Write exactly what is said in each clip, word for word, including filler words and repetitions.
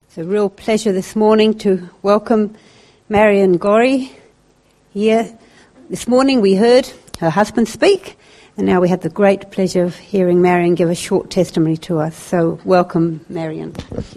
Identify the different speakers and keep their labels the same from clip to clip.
Speaker 1: It's a real pleasure this morning to welcome Marion Gorrie here. This morning we heard her husband speak, and now we have the great pleasure of hearing Marion give a short testimony to us. So welcome, Marion.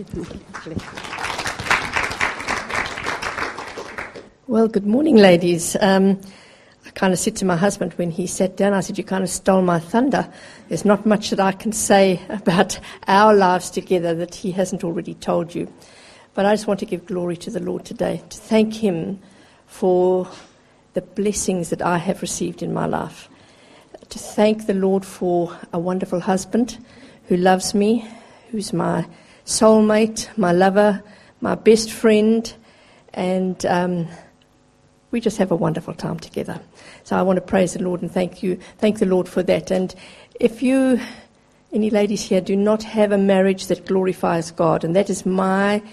Speaker 2: Well, good morning, ladies. Um, I kind of said to my husband when he sat down, I said, you kind of stole my thunder. There's not much that I can say about our lives together that he hasn't already told you. But I just want to give glory to the Lord today, to thank him for the blessings that I have received in my life. To thank the Lord for a wonderful husband who loves me, who's my soulmate, my lover, my best friend, and um, we just have a wonderful time together. So I want to praise the Lord and thank you, thank the Lord for that. And if you, any ladies here, do not have a marriage that glorifies God, and that is my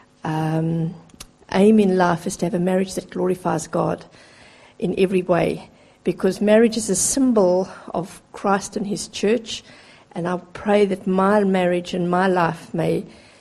Speaker 2: um, aim in life, is to have a marriage that glorifies God in every way, because marriage is a symbol of Christ and his church, and I pray that my marriage and my life may,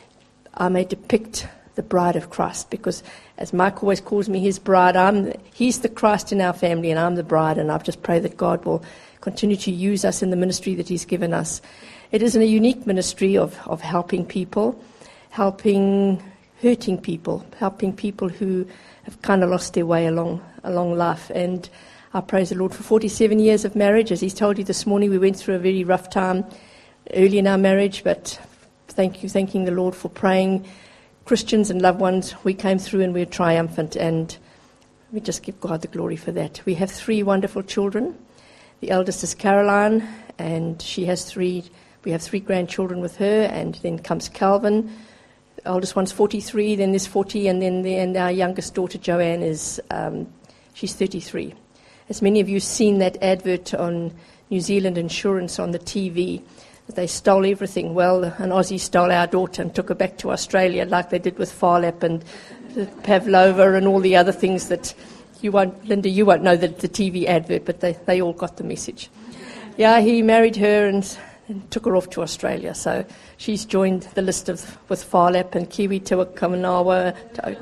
Speaker 2: I may depict the bride of Christ, because as Mike always calls me his bride, I'm, he's the Christ in our family and I'm the bride, and I just pray that God will continue to use us in the ministry that he's given us. It is a unique ministry of, of helping people, helping hurting people, helping people who have kind of lost their way along, along life. And I praise the Lord for forty-seven years of marriage. As he's told you this morning, we went through a very rough time early in our marriage, but thank you, thanking the Lord for praying. Christians and loved ones, we came through and we're triumphant, and we just give God the glory for that. We have three wonderful children. The eldest is Caroline, and she has three, we have three grandchildren with her, and then comes Calvin. The oldest one's forty-three, then there's forty, and then the, and our youngest daughter, Joanne, is, um, she's thirty-three. As many of you have seen that advert on New Zealand Insurance on the T V, that they stole everything. Well, an Aussie stole our daughter and took her back to Australia, like they did with Farlap and Pavlova and all the other things that you won't, Linda, you won't know the, the T V advert, but they, they all got the message. Yeah, he married her and, and took her off to Australia. So she's joined the list of with Farlap and Kiwi Tuakamanawa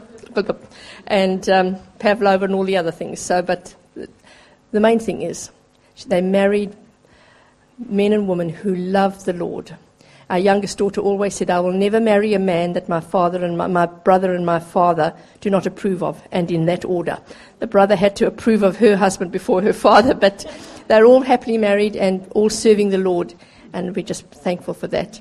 Speaker 2: and um, Pavlova and all the other things. So, but the main thing is they married men and women who love the Lord. Our youngest daughter always said, I will never marry a man that my father and my, my brother and my father do not approve of, and in that order. The brother had to approve of her husband before her father, but they're all happily married and all serving the Lord, and we're just thankful for that.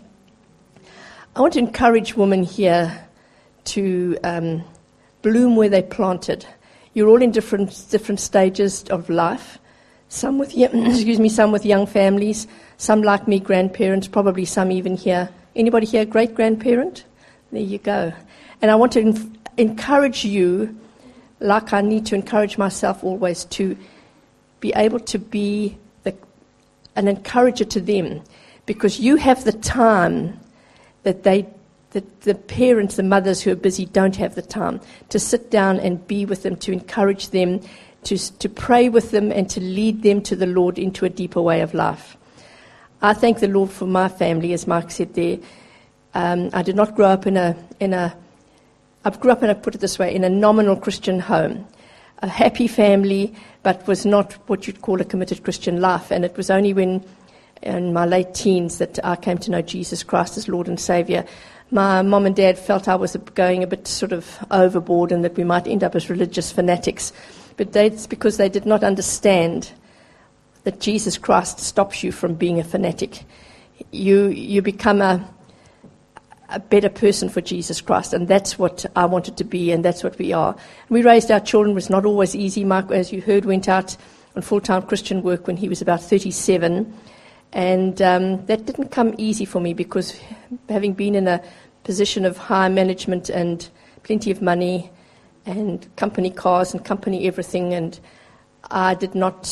Speaker 2: I want to encourage women here to um, bloom where they planted. You're all in different different stages of life. Some with excuse me, some with young families, some like me, grandparents, probably some even here. Anybody here, great grandparent? There you go. And I want to en- encourage you, like I need to encourage myself always, to be able to be the, an encourager to them, because you have the time that they, that the parents, the mothers who are busy, don't have the time to sit down and be with them, to encourage them, To, to pray with them and to lead them to the Lord into a deeper way of life. I thank the Lord for my family, as Mark said there. Um, I did not grow up in a, in a, I grew up in a, put it this way, in a nominal Christian home. A happy family, but was not what you'd call a committed Christian life. And it was only when, in my late teens, that I came to know Jesus Christ as Lord and Saviour. My mom and dad felt I was going a bit sort of overboard and that we might end up as religious fanatics. But that's because they did not understand that Jesus Christ stops you from being a fanatic. You you become a, a better person for Jesus Christ, and that's what I wanted to be, and that's what we are. We raised our children. It was not always easy. Mark, as you heard, went out on full-time Christian work when he was about thirty-seven, and um, that didn't come easy for me, because having been in a position of high management and plenty of money and company cars and company everything, and I did not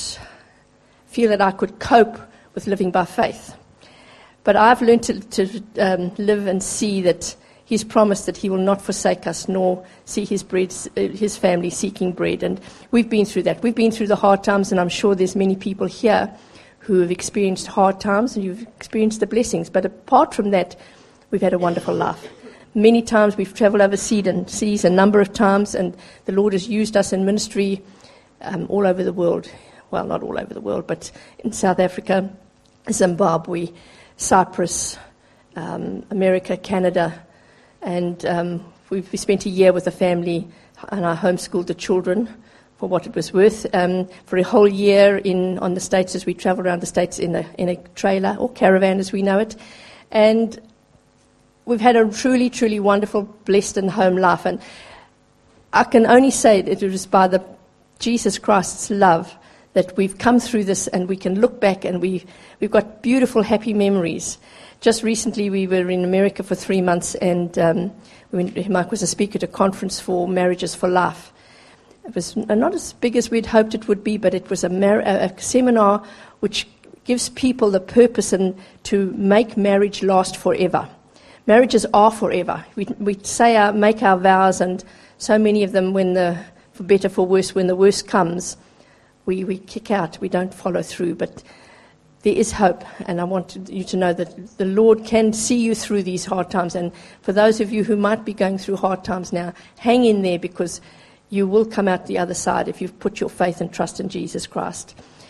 Speaker 2: feel that I could cope with living by faith. But I've learned to, to um, live and see that he's promised that he will not forsake us, nor see his bread, his family seeking bread. And we've been through that. We've been through the hard times, and I'm sure there's many people here who have experienced hard times and you've experienced the blessings. But apart from that, we've had a wonderful life. many times we've travelled overseas and seas a number of times, and the Lord has used us in ministry um, all over the world. Well, not all over the world, but in South Africa, Zimbabwe, Cyprus, um, America, Canada, and um, we've, we spent a year with the family, and I homeschooled the children for what it was worth. Um, for a whole year in on the States, as we travelled around the States in a in a trailer or caravan, as we know it, and we've had a truly, truly wonderful, blessed and home life. And I can only say that it was by the Jesus Christ's love that we've come through this, and we can look back and we've, we've got beautiful, happy memories. Just recently we were in America for three months, and um, we went, Mike was a speaker at a conference for Marriages for Life. It was not as big as we'd hoped it would be, but it was a, mar- a seminar which gives people the purpose and to make marriage last forever. Marriages are forever. We we say our, make our vows, and so many of them, when the for better for worse, when the worst comes, we, we kick out. We don't follow through. But there is hope, and I want you to know that the Lord can see you through these hard times. And for those of you who might be going through hard times now, hang in there, because you will come out the other side if you've put your faith and trust in Jesus Christ.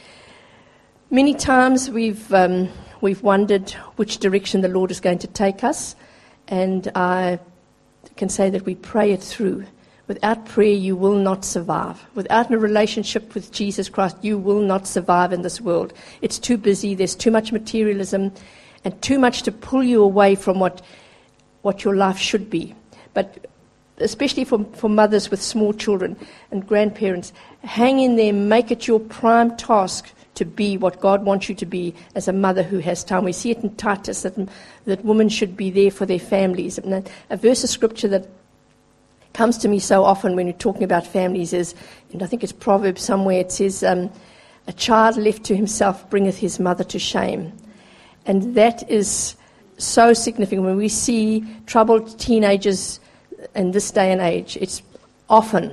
Speaker 2: Many times we've um, we've wondered which direction the Lord is going to take us, and I can say that we pray it through. Without prayer, you will not survive. Without a relationship with Jesus Christ, you will not survive in this world. It's too busy, there's too much materialism, and too much to pull you away from what what your life should be. But especially for, for mothers with small children and grandparents, hang in there, make it your prime task to be what God wants you to be as a mother who has time. We see it in Titus, that, that women should be there for their families. And a verse of scripture that comes to me so often when you're talking about families is, and I think it's Proverbs somewhere, it says, um, a child left to himself bringeth his mother to shame. And that is so significant. When we see troubled teenagers in this day and age, it's often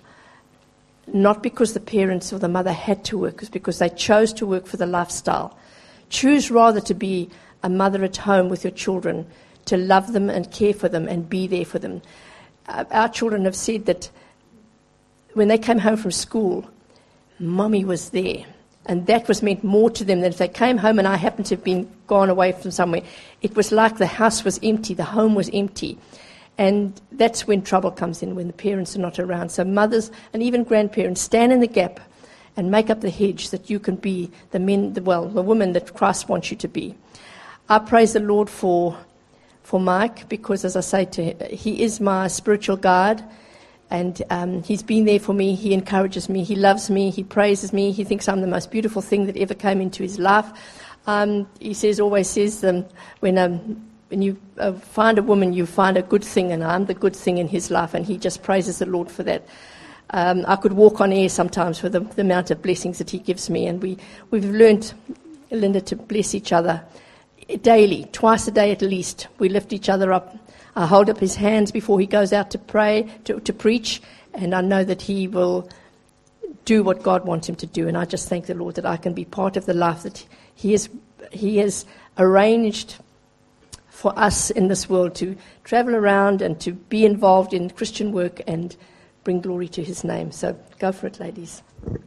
Speaker 2: not because the parents or the mother had to work, it's because they chose to work for the lifestyle. Choose rather to be a mother at home with your children, to love them and care for them and be there for them. Uh, our children have said that when they came home from school, Mommy was there. And that was meant more to them than if they came home and I happened to have been gone away from somewhere. It was like the house was empty, the home was empty. And that's when trouble comes in, when the parents are not around. So mothers and even grandparents, stand in the gap and make up the hedge that you can be the men, the, well, the woman that Christ wants you to be. I praise the Lord for for Mike, because, as I say to him, he is my spiritual guide, and um, he's been there for me. He encourages me. He loves me. He praises me. He thinks I'm the most beautiful thing that ever came into his life. Um, he says, always says, um, when um, when you uh, find a woman, you find a good thing, and I'm the good thing in his life, and he just praises the Lord for that. Um, I could walk on air sometimes for the, the amount of blessings that he gives me, and we, we've learned, Linda, to bless each other daily, twice a day at least. We lift each other up. I hold up his hands before he goes out to pray, to, to preach, and I know that he will do what God wants him to do. And I just thank the Lord that I can be part of the life that he has, he has arranged for us in this world, to travel around and to be involved in Christian work and bring glory to his name. So go for it, ladies.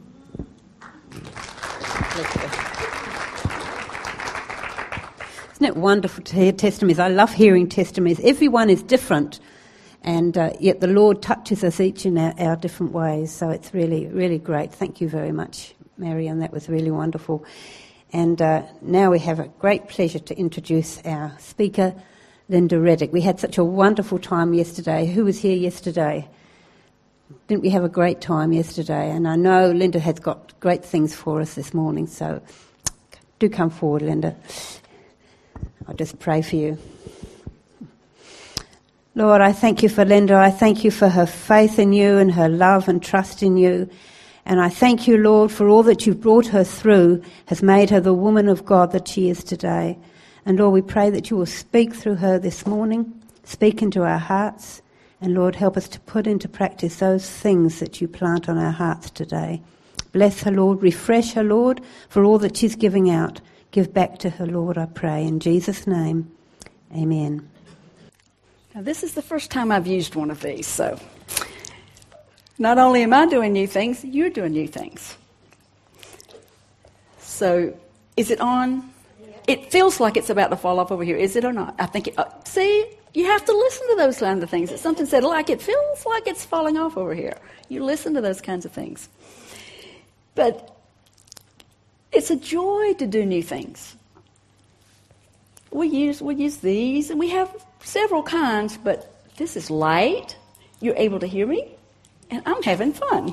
Speaker 1: Isn't it wonderful to hear testimonies? I love hearing testimonies. Everyone is different, and uh, yet the Lord touches us each in our, our different ways. So it's really, really great. Thank you very much, Marianne. That was really wonderful. And uh, now we have a great pleasure to introduce our speaker, Linda Reddick. We had such a wonderful time yesterday. Who was here yesterday? Didn't we have a great time yesterday? And I know Linda has got great things for us this morning. So do come forward, Linda. I'll just pray for you. Lord, I thank you for Linda. I thank you for her faith in you and her love and trust in you. And I thank you, Lord, for all that you've brought her through has made her the woman of God that she is today. And Lord, we pray that you will speak through her this morning, speak into our hearts. And Lord, help us to put into practice those things that you plant on our hearts today. Bless her, Lord. Refresh her, Lord, for all that she's giving out. Give back to her, Lord, I pray. In Jesus' name, amen.
Speaker 3: Now, this is the first time I've used one of these, so not only am I doing new things, you're doing new things. So, is it on? It feels like it's about to fall off over here. Is it or not? I think it, uh, see, you have to listen to those kinds of things. It's something said like it feels like it's falling off over here. You listen to those kinds of things. But it's a joy to do new things. We use we use these, and we have several kinds, but this is light. You're able to hear me, and I'm having fun.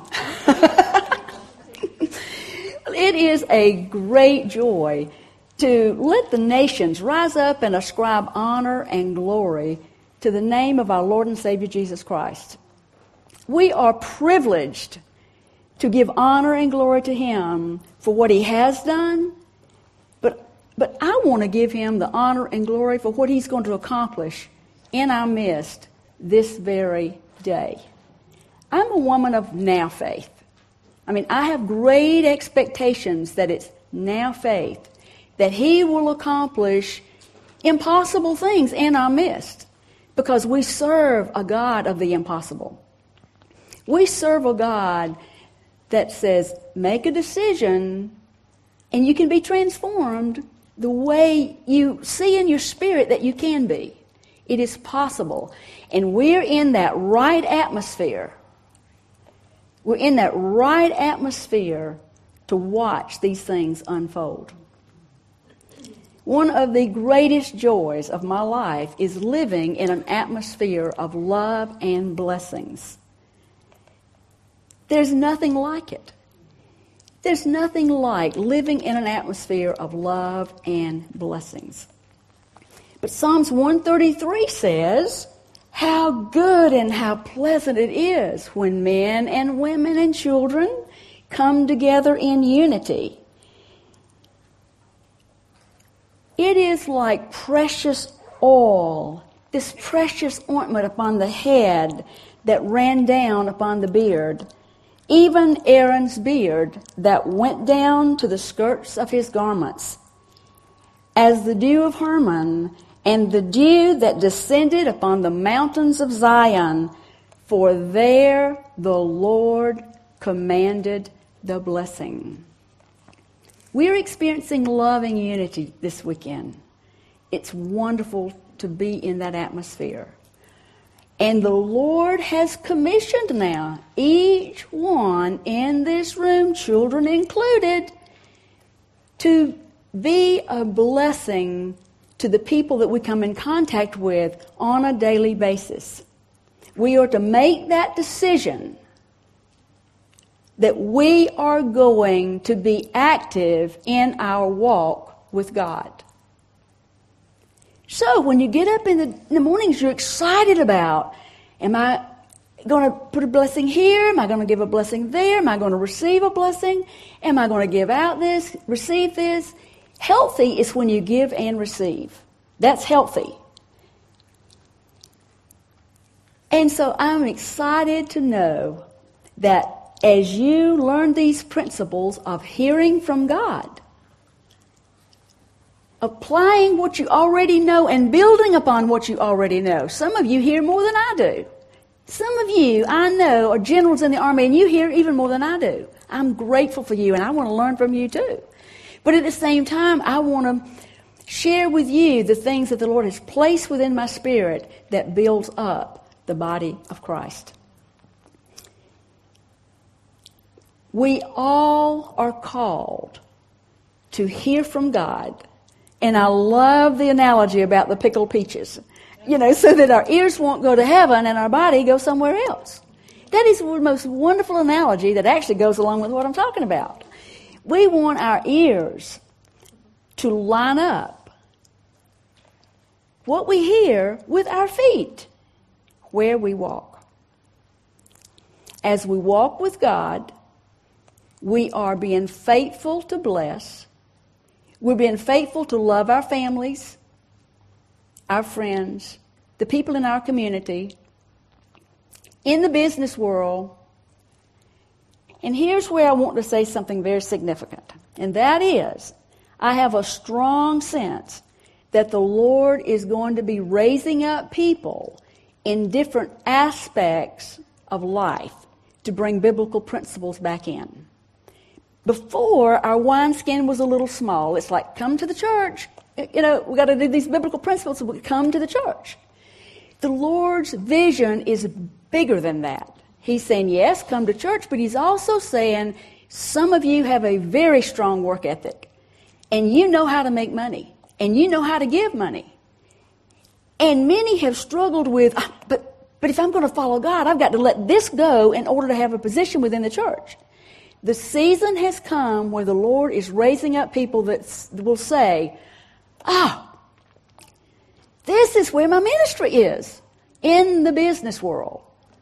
Speaker 3: It is a great joy to let the nations rise up and ascribe honor and glory to the name of our Lord and Savior Jesus Christ. We are privileged to give honor and glory to Him for what He has done, but, but I want to give Him the honor and glory for what He's going to accomplish in our midst this very day. I'm a woman of now faith. I mean, I have great expectations that it's now faith, that He will accomplish impossible things in our midst, because we serve a God of the impossible. We serve a God that says, make a decision, and you can be transformed the way you see in your spirit that you can be. It is possible. And we're in that right atmosphere. We're in that right atmosphere to watch these things unfold. One of the greatest joys of my life is living in an atmosphere of love and blessings. There's nothing like it. There's nothing like living in an atmosphere of love and blessings. But Psalms one thirty-three says, how good and how pleasant it is when men and women and children come together in unity. It is like precious oil, this precious ointment upon the head that ran down upon the beard, even Aaron's beard that went down to the skirts of his garments, as the dew of Hermon, and the dew that descended upon the mountains of Zion, for there the Lord commanded the blessing. We are experiencing love and unity this weekend. It's wonderful to be in that atmosphere. And the Lord has commissioned now each one in this room, children included, to be a blessing to the people that we come in contact with on a daily basis. We are to make that decision that we are going to be active in our walk with God. So when you get up in the, in the mornings, you're excited about, am I going to put a blessing here? Am I going to give a blessing there? Am I going to receive a blessing? Am I going to give out this, receive this? Healthy is when you give and receive. That's healthy. And so I'm excited to know that as you learn these principles of hearing from God, applying what you already know and building upon what you already know. Some of you hear more than I do. Some of you, I know, are generals in the army, and you hear even more than I do. I'm grateful for you, and I want to learn from you too. But at the same time, I want to share with you the things that the Lord has placed within my spirit that builds up the body of Christ. We all are called to hear from God. And I love the analogy about the pickled peaches. You know, so that our ears won't go to heaven and our body go somewhere else. That is the most wonderful analogy that actually goes along with what I'm talking about. We want our ears to line up what we hear with our feet, where we walk. As we walk with God, we are being faithful to bless. We're being faithful to love our families, our friends, the people in our community, in the business world. And here's where I want to say something very significant. And that is, I have a strong sense that the Lord is going to be raising up people in different aspects of life to bring biblical principles back in. Before, our wineskin was a little small. It's like, come to the church. You know, we got to do these biblical principles, so we come to the church. The Lord's vision is bigger than that. He's saying, yes, come to church, but he's also saying, some of you have a very strong work ethic, and you know how to make money, and you know how to give money. And many have struggled with, ah, but but if I'm going to follow God, I've got to let this go in order to have a position within the church. The season has come where the Lord is raising up people that will say, ah, this is where my ministry is, in the business world.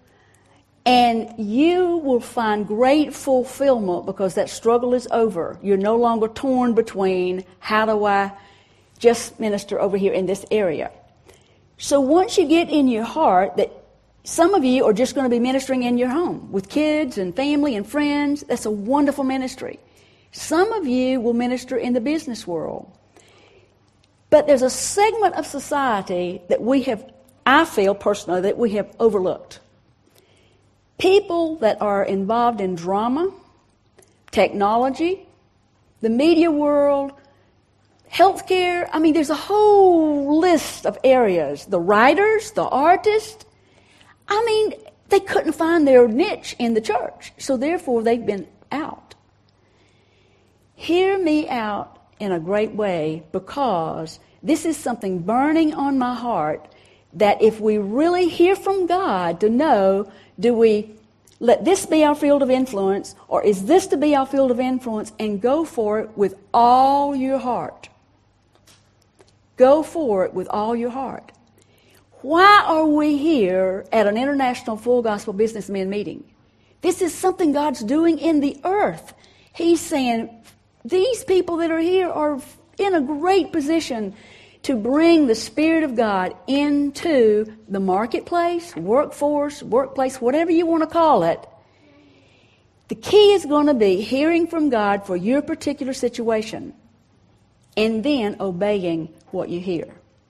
Speaker 3: And you will find great fulfillment because that struggle is over. You're no longer torn between, how do I just minister over here in this area? So once you get in your heart that some of you are just going to be ministering in your home with kids and family and friends, that's a wonderful ministry. Some of you will minister in the business world. But there's a segment of society that we have, I feel personally, that we have overlooked. People that are involved in drama, technology, the media world, healthcare. I mean, there's a whole list of areas. The writers, the artists. I mean, they couldn't find their niche in the church, so therefore they've been out. Hear me out in a great way, because this is something burning on my heart, that if we really hear from God to know, do we let this be our field of influence, or is this to be our field of influence, and go for it with all your heart. Go for it with all your heart. Why are we here at an International Full Gospel Businessmen meeting? This is something God's doing in the earth. He's saying, these people that are here are in a great position to bring the Spirit of God into the marketplace, workforce, workplace, whatever you want to call it. The key is going to be hearing from God for your particular situation and then obeying what you hear.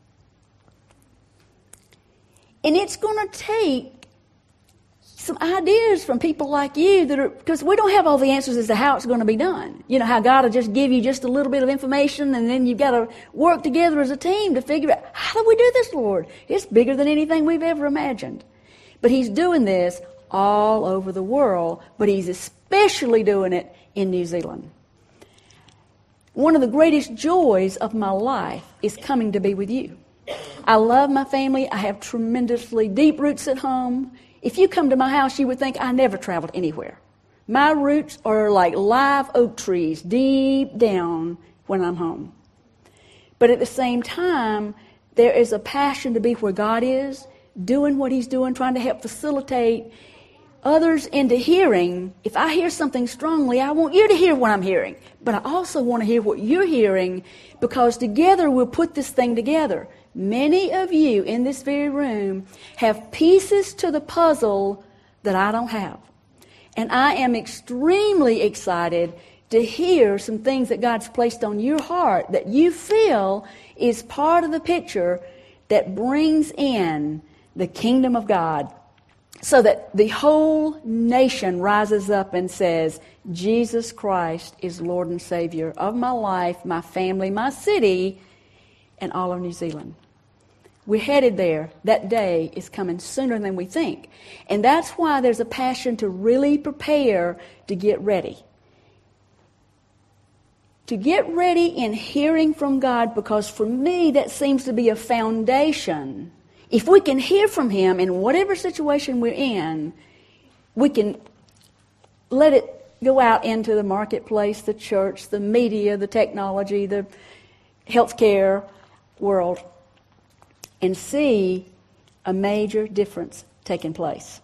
Speaker 3: And it's going to take some ideas from people like you that are, because we don't have all the answers as to how it's going to be done. You know, how God will just give you just a little bit of information, and then you've got to work together as a team to figure out, how do we do this, Lord? It's bigger than anything we've ever imagined. But he's doing this all over the world, but he's especially doing it in New Zealand. One of the greatest joys of my life is coming to be with you. I love my family. I have tremendously deep roots at home. If you come to my house, you would think I never traveled anywhere. My roots are like live oak trees deep down when I'm home. But at the same time, there is a passion to be where God is, doing what he's doing, trying to help facilitate others into hearing. If I hear something strongly, I want you to hear what I'm hearing. But I also want to hear what you're hearing, because together we'll put this thing together. Many of you in this very room have pieces to the puzzle that I don't have. And I am extremely excited to hear some things that God's placed on your heart that you feel is part of the picture that brings in the kingdom of God, so that the whole nation rises up and says, Jesus Christ is Lord and Savior of my life, my family, my city, and all of New Zealand. We're headed there. That day is coming sooner than we think. And that's why there's a passion to really prepare to get ready. To get ready in hearing from God, because for me that seems to be a foundation. If we can hear from him in whatever situation we're in, we can let it go out into the marketplace, the church, the media, the technology, the healthcare world, and see a major difference taking place.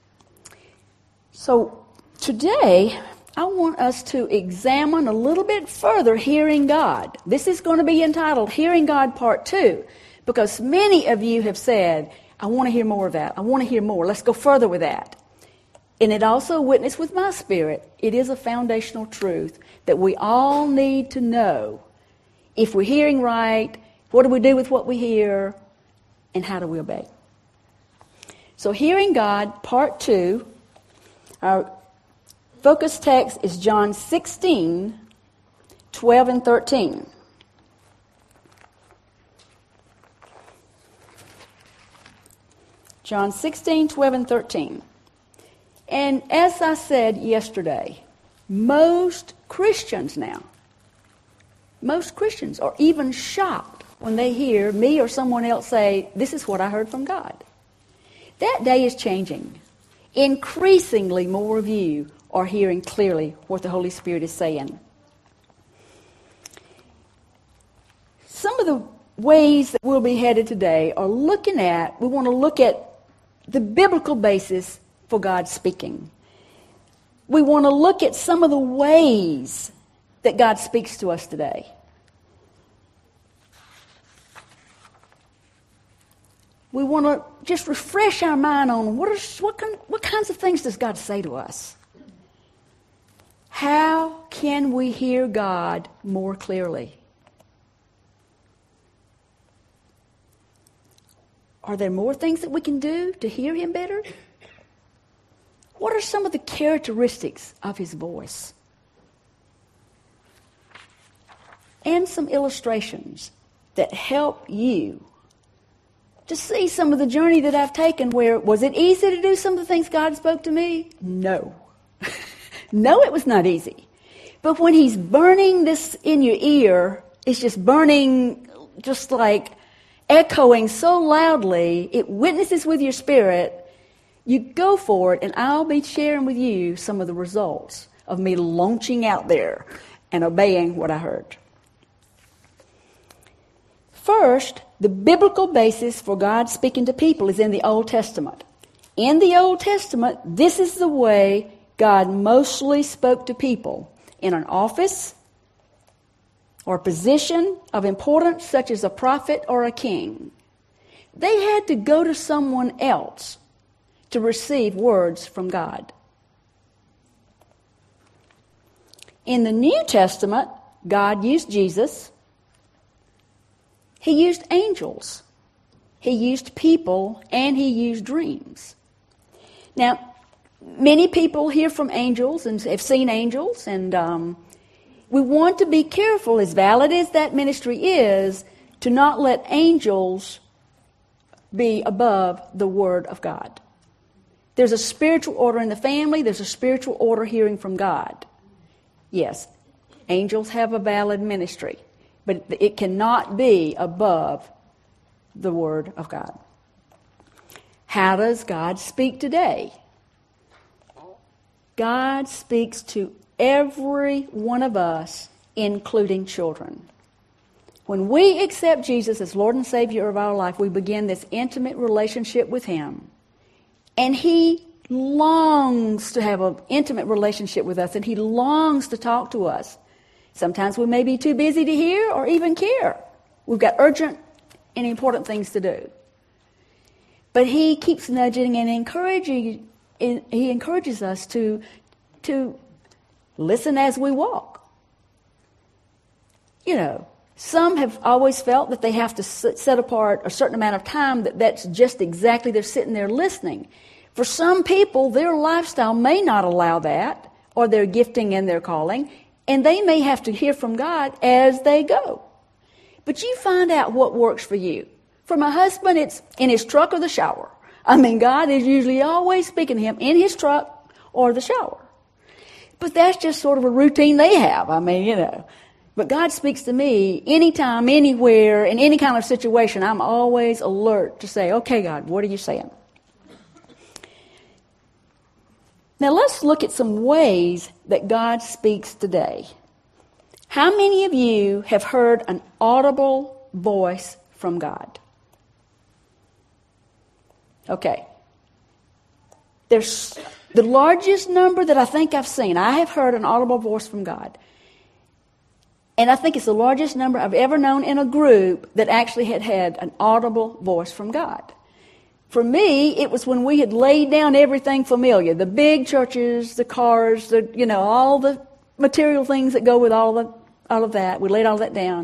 Speaker 3: So today, I want us to examine a little bit further hearing God. This is going to be entitled Hearing God Part two, because many of you have said, I want to hear more of that. I want to hear more. Let's go further with that. And it also witnessed with my spirit, it is a foundational truth that we all need to know. If we're hearing right, what do we do with what we hear? And how do we obey? So Hearing God, Part two. Our focus text is John sixteen, twelve and thirteen. John sixteen, twelve and thirteen. And as I said yesterday, most Christians now, most Christians are even shocked when they hear me or someone else say, this is what I heard from God. That day is changing. Increasingly more of you are hearing clearly what the Holy Spirit is saying. Some of the ways that we'll be headed today are looking at, we want to look at the biblical basis for God speaking. We want to look at some of the ways that God speaks to us today. We want to just refresh our mind on what, are, what, can, what kinds of things does God say to us? How can we hear God more clearly? Are there more things that we can do to hear Him better? What are some of the characteristics of His voice? And some illustrations that help you to see some of the journey that I've taken where, was it easy to do some of the things God spoke to me? No. No, it was not easy. But when He's burning this in your ear, it's just burning, just like echoing so loudly, it witnesses with your spirit, you go for it, and I'll be sharing with you some of the results of me launching out there and obeying what I heard. First, the biblical basis for God speaking to people is in the Old Testament. In the Old Testament, this is the way God mostly spoke to people in an office or position of importance, such as a prophet or a king. They had to go to someone else to receive words from God. In the New Testament, God used Jesus. He used angels. He used people, and He used dreams. Now, many people hear from angels and have seen angels, and um, we want to be careful, as valid as that ministry is, to not let angels be above the Word of God. There's a spiritual order in the family. There's a spiritual order hearing from God. Yes, angels have a valid ministry, but it cannot be above the Word of God. How does God speak today? God speaks to every one of us, including children. When we accept Jesus as Lord and Savior of our life, we begin this intimate relationship with Him. And He longs to have an intimate relationship with us, and He longs to talk to us. Sometimes we may be too busy to hear or even care. We've got urgent and important things to do. But He keeps nudging and encouraging. He encourages us to, to listen as we walk. You know, some have always felt that they have to set apart a certain amount of time, that that's just exactly, they're sitting there listening. For some people, their lifestyle may not allow that, or their gifting and their calling, and they may have to hear from God as they go. But you find out what works for you. For my husband, it's in his truck or the shower. I mean, God is usually always speaking to him in his truck or the shower. But that's just sort of a routine they have. I mean, you know. But God speaks to me anytime, anywhere, in any kind of situation. I'm always alert to say, okay, God, what are you saying? Now let's look at some ways that God speaks today. How many of you have heard an audible voice from God? Okay. There's the largest number that I think I've seen. I have heard an audible voice from God. And I think it's the largest number I've ever known in a group that actually had had an audible voice from God. For me, it was when we had laid down everything familiar, the big churches, the cars, the, you know, all the material things that go with all the all of that. We laid all that down.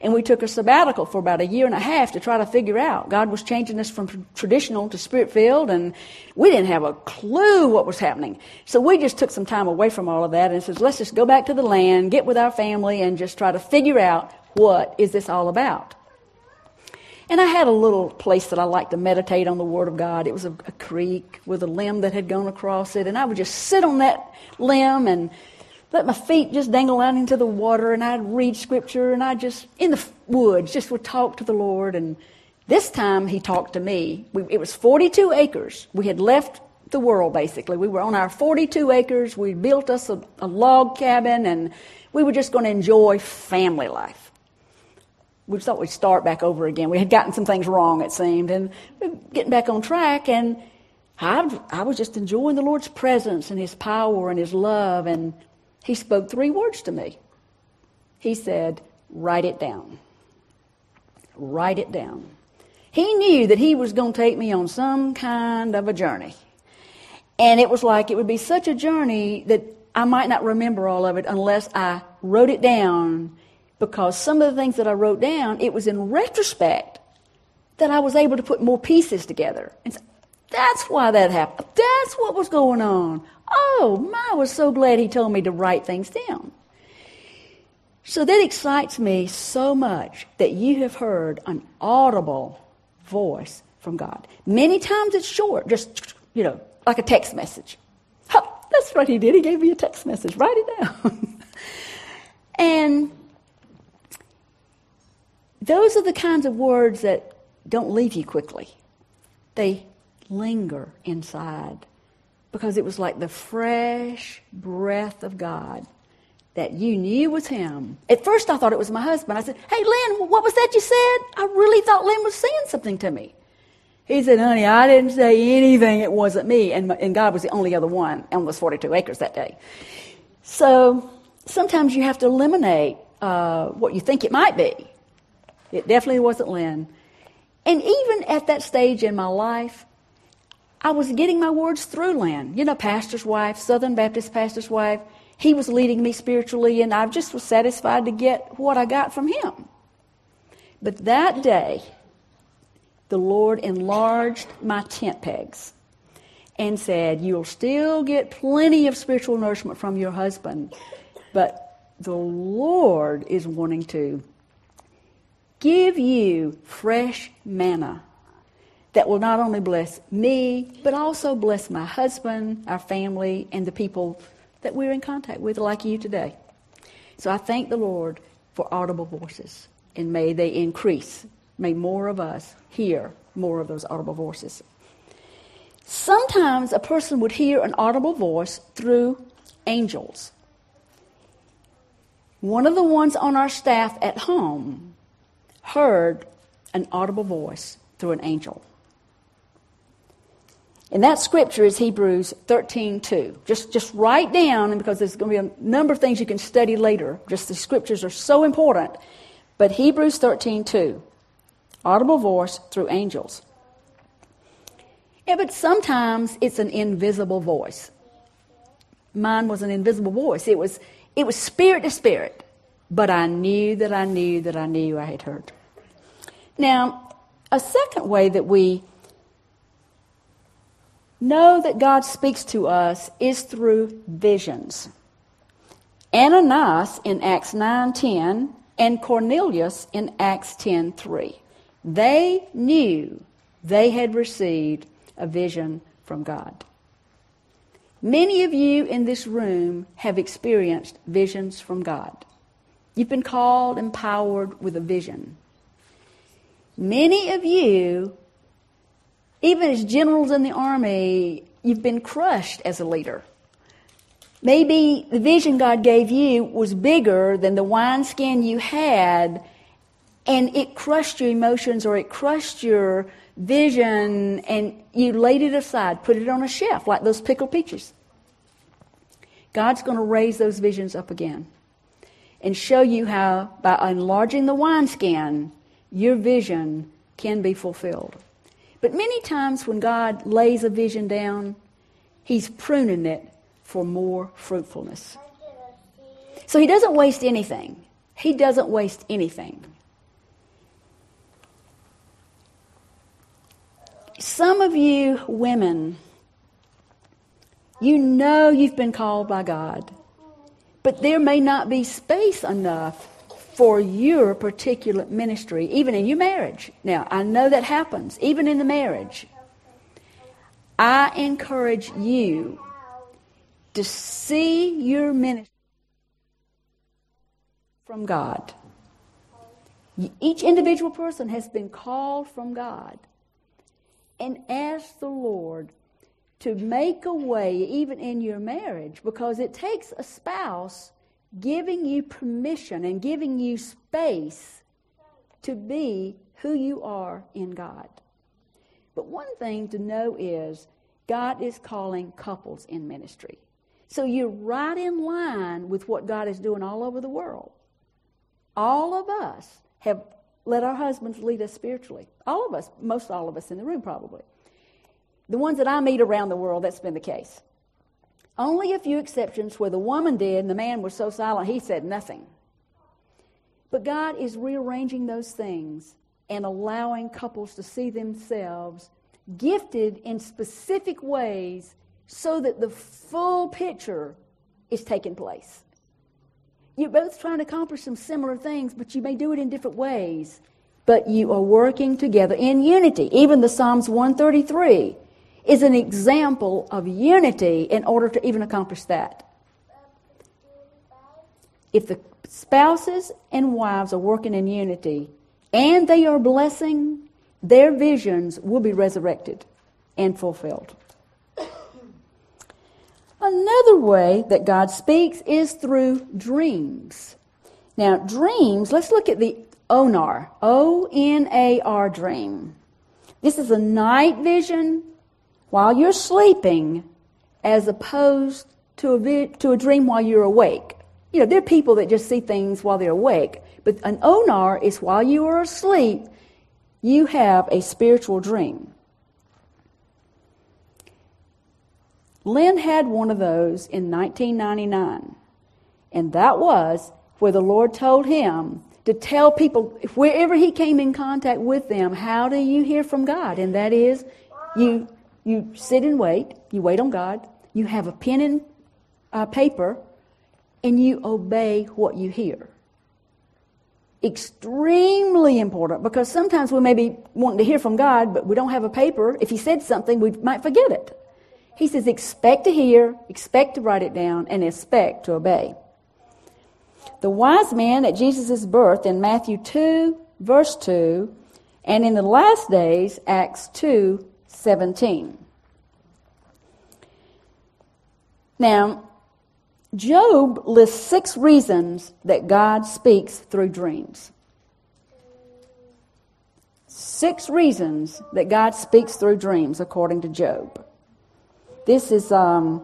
Speaker 3: And we took a sabbatical for about a year and a half to try to figure out. God was changing us from traditional to spirit-filled, and we didn't have a clue what was happening. So we just took some time away from all of that and said, let's just go back to the land, get with our family, and just try to figure out what is this all about. And I had a little place that I liked to meditate on the Word of God. It was a, a creek with a limb that had gone across it, and I would just sit on that limb and let my feet just dangle out into the water, and I'd read Scripture, and I just, in the woods, just would talk to the Lord. And this time He talked to me. We, it was forty-two acres. We had left the world, basically. We were on our forty-two acres. We built us a, a log cabin, and we were just going to enjoy family life. We thought we'd start back over again. We had gotten some things wrong, it seemed, and we were getting back on track, and I, I was just enjoying the Lord's presence and His power and His love, and He spoke three words to me. He said, write it down. Write it down. He knew that He was going to take me on some kind of a journey. And it was like it would be such a journey that I might not remember all of it unless I wrote it down, because some of the things that I wrote down, it was in retrospect that I was able to put more pieces together. And so that's why that happened. That's what was going on. Oh, my, I was so glad He told me to write things down. So that excites me so much that you have heard an audible voice from God. Many times it's short, just, you know, like a text message. Huh, that's what He did. He gave me a text message. Write it down. And those are the kinds of words that don't leave you quickly. They linger inside. Because it was like the fresh breath of God that you knew was Him. At first I thought it was my husband. I said, hey, Lynn, what was that you said? I really thought Lynn was saying something to me. He said, honey, I didn't say anything. It wasn't me. And, and God was the only other one on those forty-two acres that day. So sometimes you have to eliminate uh, what you think it might be. It definitely wasn't Lynn. And even at that stage in my life, I was getting my words through Lynn. You know, pastor's wife, Southern Baptist pastor's wife. He was leading me spiritually, and I just was satisfied to get what I got from him. But that day, the Lord enlarged my tent pegs and said, you'll still get plenty of spiritual nourishment from your husband, but the Lord is wanting to give you fresh manna that will not only bless me, but also bless my husband, our family, and the people that we're in contact with, like you today. So I thank the Lord for audible voices, and may they increase. May more of us hear more of those audible voices. Sometimes a person would hear an audible voice through angels. One of the ones on our staff at home heard an audible voice through an angel. And that scripture is Hebrews thirteen two. Just, just write down, and because there's going to be a number of things you can study later. Just the scriptures are so important. But Hebrews thirteen two, audible voice through angels. Yeah, but sometimes it's an invisible voice. Mine was an invisible voice. It was, it was spirit to spirit. But I knew that I knew that I knew I had heard. Now, a second way that we know that God speaks to us is through visions. Ananias in Acts nine ten and Cornelius in Acts ten three. They knew they had received a vision from God. Many of you in this room have experienced visions from God. You've been called, empowered with a vision. Many of you, even as generals in the army, you've been crushed as a leader. Maybe the vision God gave you was bigger than the wineskin you had, and it crushed your emotions or it crushed your vision, and you laid it aside, put it on a shelf like those pickled peaches. God's going to raise those visions up again and show you how, by enlarging the wineskin, your vision can be fulfilled. But many times when God lays a vision down, He's pruning it for more fruitfulness. So He doesn't waste anything. He doesn't waste anything. Some of you women, you know you've been called by God, but there may not be space enough for your particular ministry, even in your marriage. Now, I know that happens, even in the marriage. I encourage you to see your ministry from God. Each individual person has been called from God. And ask the Lord to make a way, even in your marriage, because it takes a spouse giving you permission and giving you space to be who you are in God. But one thing to know is God is calling couples in ministry. So you're right in line with what God is doing all over the world. All of us have let our husbands lead us spiritually. All of us, most all of us in the room probably. The ones that I meet around the world, that's been the case. Only a few exceptions where the woman did and the man was so silent he said nothing. But God is rearranging those things and allowing couples to see themselves gifted in specific ways so that the full picture is taking place. You're both trying to accomplish some similar things, but you may do it in different ways. But you are working together in unity. Even the Psalms one thirty-three is an example of unity in order to even accomplish that. If the spouses and wives are working in unity and they are blessing, their visions will be resurrected and fulfilled. Another way that God speaks is through dreams. Now, dreams, let's look at the Onar, O N A R dream. This is a night vision while you're sleeping as opposed to a, vi- to a dream while you're awake. You know, there are people that just see things while they're awake, but an Onar is while you are asleep, you have a spiritual dream. Lynn had one of those in nineteen ninety-nine, and that was where the Lord told him to tell people, wherever he came in contact with them, how do you hear from God? And that is, you you sit and wait, you wait on God, you have a pen and uh, paper, and you obey what you hear. Extremely important, because sometimes we may be wanting to hear from God, but we don't have a paper. If he said something, we might forget it. He says, expect to hear, expect to write it down, and expect to obey. The wise men at Jesus' birth in Matthew two, verse two, and in the last days, Acts two, seventeen. Now, Job lists six reasons that God speaks through dreams. Six reasons that God speaks through dreams, according to Job. This is um,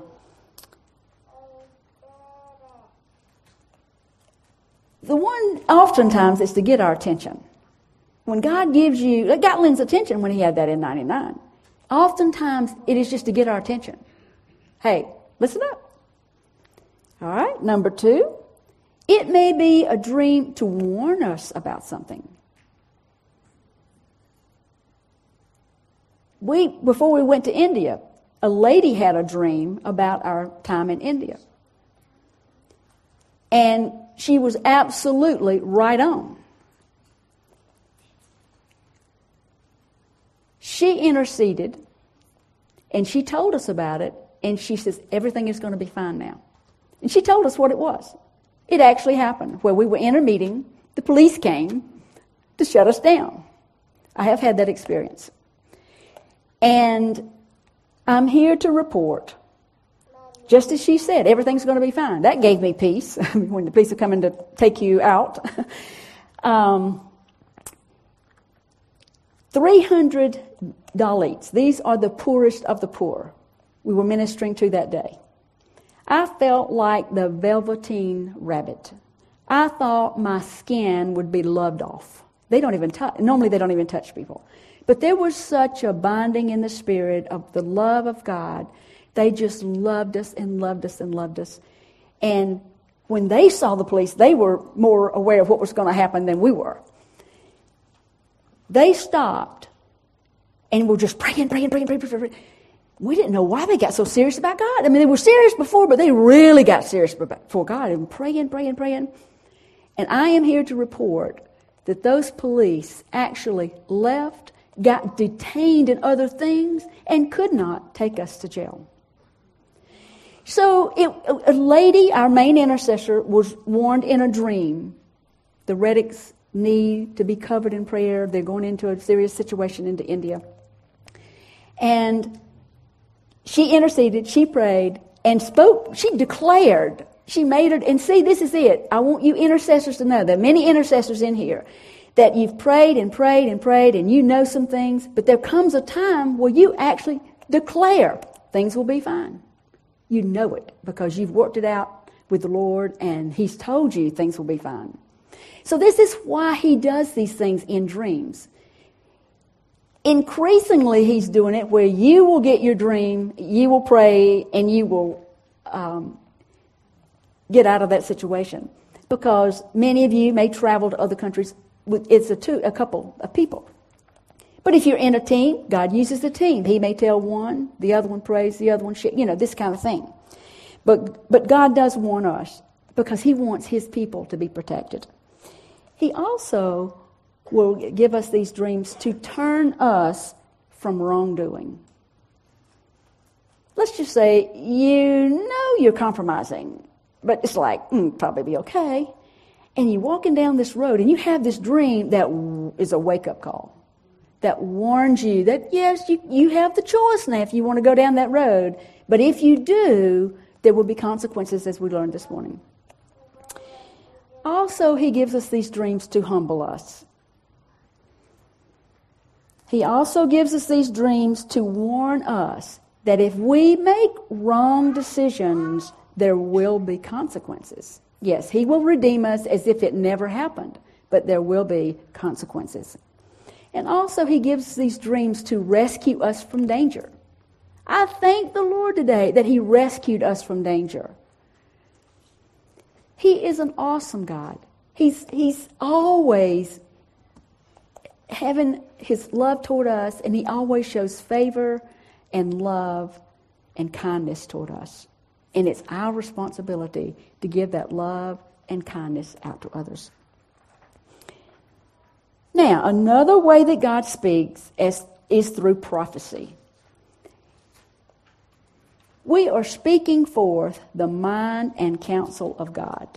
Speaker 3: the one oftentimes is to get our attention. When God gives you, it got Lynn's attention when he had that in ninety-nine. Oftentimes it is just to get our attention. Hey, listen up. All right, number two, it may be a dream to warn us about something. We, before we went to India, a lady had a dream about our time in India. And she was absolutely right on. She interceded, and she told us about it, and she says, everything is going to be fine now. And she told us what it was. It actually happened. Where we were in a meeting, the police came to shut us down. I have had that experience. And I'm here to report, just as she said, everything's going to be fine. That gave me peace when the police are coming to take you out. um, three hundred Dalits. These are the poorest of the poor we were ministering to that day. I felt like the velveteen rabbit. I thought my skin would be loved off. They don't even touch. Normally they don't even touch people. But there was such a binding in the spirit of the love of God. They just loved us and loved us and loved us. And when they saw the police, they were more aware of what was going to happen than we were. They stopped and we're just praying, praying, praying, praying, praying. We didn't know why they got so serious about God. I mean, they were serious before, but they really got serious before God and praying, praying, praying. And I am here to report that those police actually left, got detained in other things, and could not take us to jail. So it, a lady, our main intercessor, was warned in a dream. The Reddicks need to be covered in prayer. They're going into a serious situation into India. And she interceded, she prayed, and spoke, she declared, she made it, and see, this is it. I want you intercessors to know, there are many intercessors in here, that you've prayed and prayed and prayed, and you know some things, but there comes a time where you actually declare things will be fine. You know it, because you've worked it out with the Lord, and He's told you things will be fine. So this is why He does these things in dreams. Increasingly, He's doing it where you will get your dream, you will pray, and you will um, get out of that situation. Because many of you may travel to other countries with it's a two, a couple of people. But if you're in a team, God uses the team. He may tell one, the other one prays, the other one, you know, this kind of thing. But but God does warn us because He wants His people to be protected. He also will give us these dreams to turn us from wrongdoing. Let's just say you know you're compromising, but it's like, mm, probably be okay. And you're walking down this road and you have this dream that is a wake-up call, that warns you that, yes, you, you have the choice now if you want to go down that road. But if you do, there will be consequences, as we learned this morning. Also, He gives us these dreams to humble us. He also gives us these dreams to warn us that if we make wrong decisions, there will be consequences. Yes, He will redeem us as if it never happened, but there will be consequences. And also He gives these dreams to rescue us from danger. I thank the Lord today that He rescued us from danger. He is an awesome God. He's, he's always having His love toward us, and He always shows favor and love and kindness toward us. And it's our responsibility to give that love and kindness out to others. Now, another way that God speaks is, is through prophecy. We are speaking forth the mind and counsel of God.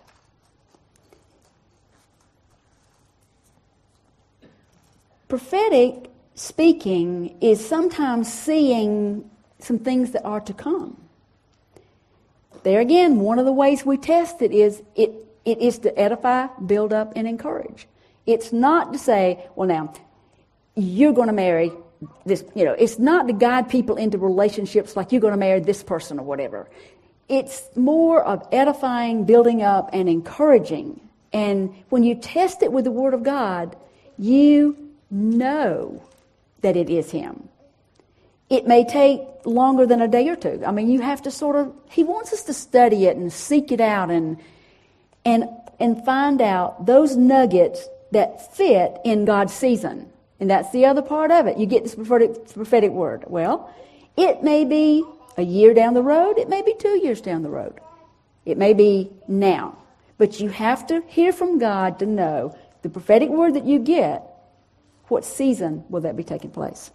Speaker 3: Prophetic speaking is sometimes seeing some things that are to come. There again, one of the ways we test it is it, it is to edify, build up, and encourage. It's not to say, well now, you're going to marry this, you know, it's not to guide people into relationships like you're going to marry this person or whatever. It's more of edifying, building up, and encouraging. And when you test it with the Word of God, you know that it is Him. It may take longer than a day or two. I mean, you have to sort of, He wants us to study it and seek it out and and and find out those nuggets that fit in God's season. And that's the other part of it. You get this prophetic, prophetic word. Well, it may be a year down the road. It may be two years down the road. It may be now. But you have to hear from God to know the prophetic word that you get, what season will that be taking place?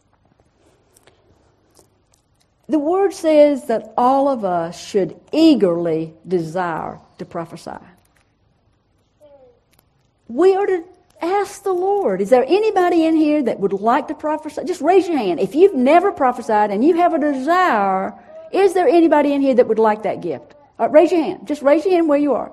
Speaker 3: The Word says that all of us should eagerly desire to prophesy. We are to ask the Lord, is there anybody in here that would like to prophesy? Just raise your hand. If you've never prophesied and you have a desire, is there anybody in here that would like that gift? All right, raise your hand. Just raise your hand where you are.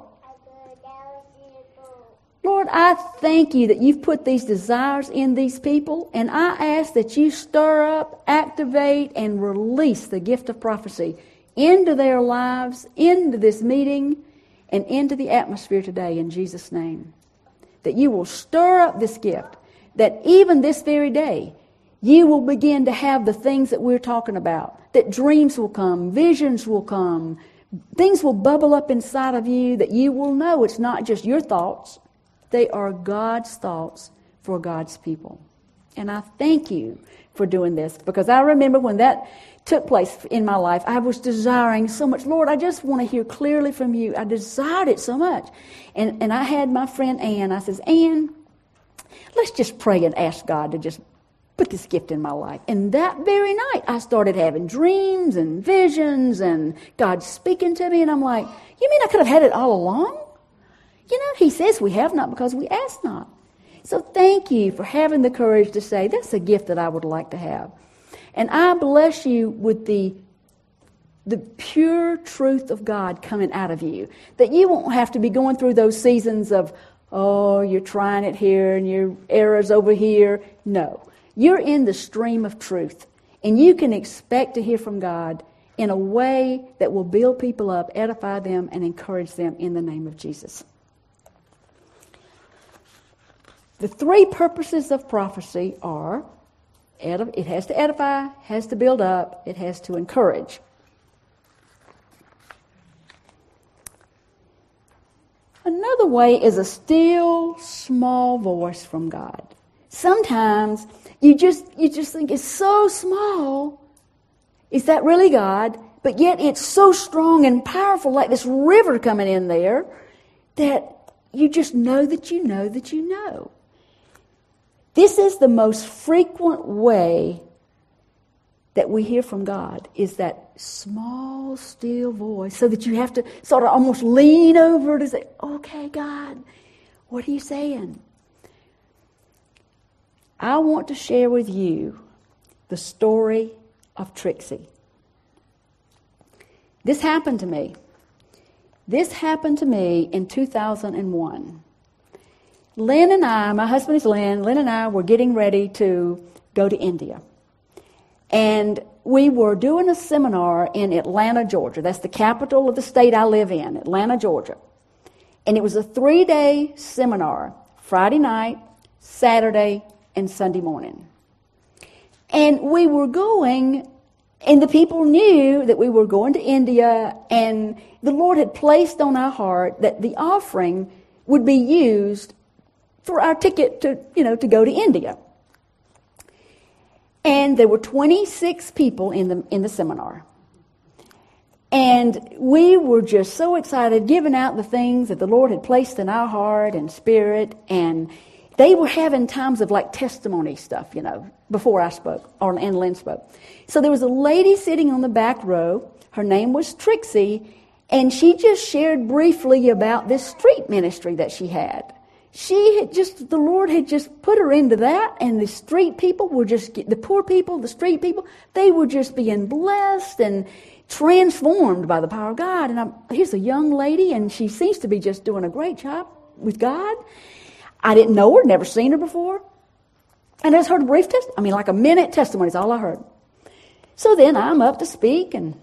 Speaker 3: Lord, I thank you that you've put these desires in these people, and I ask that you stir up, activate, and release the gift of prophecy into their lives, into this meeting, and into the atmosphere today in Jesus' name. That you will stir up this gift, that even this very day, you will begin to have the things that we're talking about, that dreams will come, visions will come, things will bubble up inside of you that you will know it's not just your thoughts. They are God's thoughts for God's people. And I thank you for for doing this, because I remember when that took place in my life, I was desiring so much, Lord, I just want to hear clearly from you. I desired it so much. And and I had my friend Ann. I says, Ann, let's just pray and ask God to just put this gift in my life. And that very night, I started having dreams and visions and God speaking to me. And I'm like, you mean I could have had it all along? You know, he says we have not because we ask not. So thank you for having the courage to say, that's a gift that I would like to have. And I bless you with the the pure truth of God coming out of you. That you won't have to be going through those seasons of, oh, you're trying it here and your errors over here. No. You're in the stream of truth. And you can expect to hear from God in a way that will build people up, edify them, and encourage them in the name of Jesus. The three purposes of prophecy are, it has to edify, has to build up, it has to encourage. Another way is a still, small voice from God. Sometimes you just you just think it's so small. Is that really God? But yet it's so strong and powerful, like this river coming in there, that you just know that you know that you know. This is the most frequent way that we hear from God, is that small, still voice, so that you have to sort of almost lean over to say, okay, God, what are you saying? I want to share with you the story of Trixie. This happened to me. This happened to me in two thousand one. Lynn and I, my husband is Lynn, Lynn and I were getting ready to go to India. And we were doing a seminar in Atlanta, Georgia. That's the capital of the state I live in, Atlanta, Georgia. And it was a three-day seminar, Friday night, Saturday, and Sunday morning. And we were going, and the people knew that we were going to India, and the Lord had placed on our heart that the offering would be used for our ticket to, you know, to go to India. And there were twenty-six people in the in the seminar. And we were just so excited, giving out the things that the Lord had placed in our heart and spirit. And they were having times of like testimony stuff, you know, before I spoke, or and Lynn spoke. So there was a lady sitting on the back row. Her name was Trixie. And she just shared briefly about this street ministry that she had. She had just, the Lord had just put her into that, and the street people were just, the poor people, the street people, they were just being blessed and transformed by the power of God. And I'm, here's a young lady, and she seems to be just doing a great job with God. I didn't know her, never seen her before. And I just heard a brief test, I mean, like a minute testimony is all I heard. So then I'm up to speak, and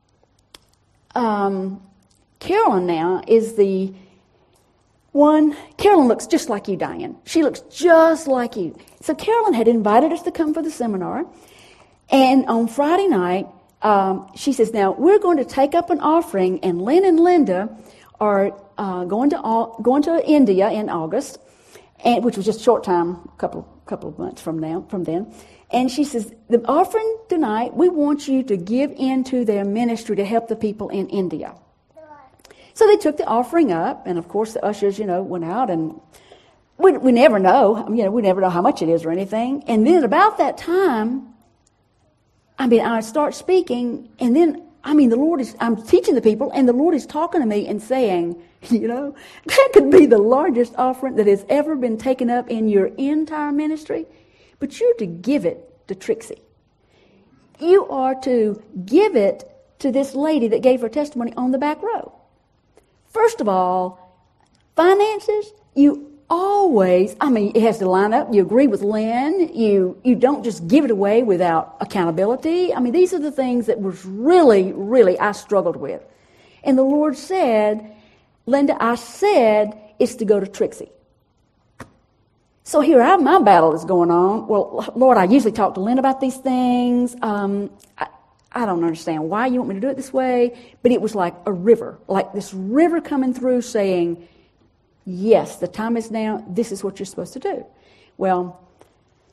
Speaker 3: um, Carolyn now is the one. Carolyn looks just like you, Diane. She looks just like you. So Carolyn had invited us to come for the seminar. And on Friday night, um, she says, now we're going to take up an offering, and Lynn and Linda are uh, going to all, going to India in August, and which was just a short time, a couple couple of months from now from then. And she says, the offering tonight, we want you to give into their ministry to help the people in India. So they took the offering up, and of course the ushers, you know, went out, and we, we never know, you know, we never know how much it is or anything. And then about that time, I mean, I start speaking, and then, I mean, the Lord is, I'm teaching the people, and the Lord is talking to me and saying, you know, that could be the largest offering that has ever been taken up in your entire ministry, but you're to give it to Trixie. You are to give it to this lady that gave her testimony on the back row. First of all, finances, you always, I mean, it has to line up. You agree with Lynn. You you don't just give it away without accountability. I mean, these are the things that was really, really I struggled with. And the Lord said, Linda, I said it's to go to Trixie. So here I, my battle is going on. Well, Lord, I usually talk to Lynn about these things. Um, I, I don't understand why you want me to do it this way, but it was like a river, like this river coming through saying, yes, the time is now, this is what you're supposed to do. Well,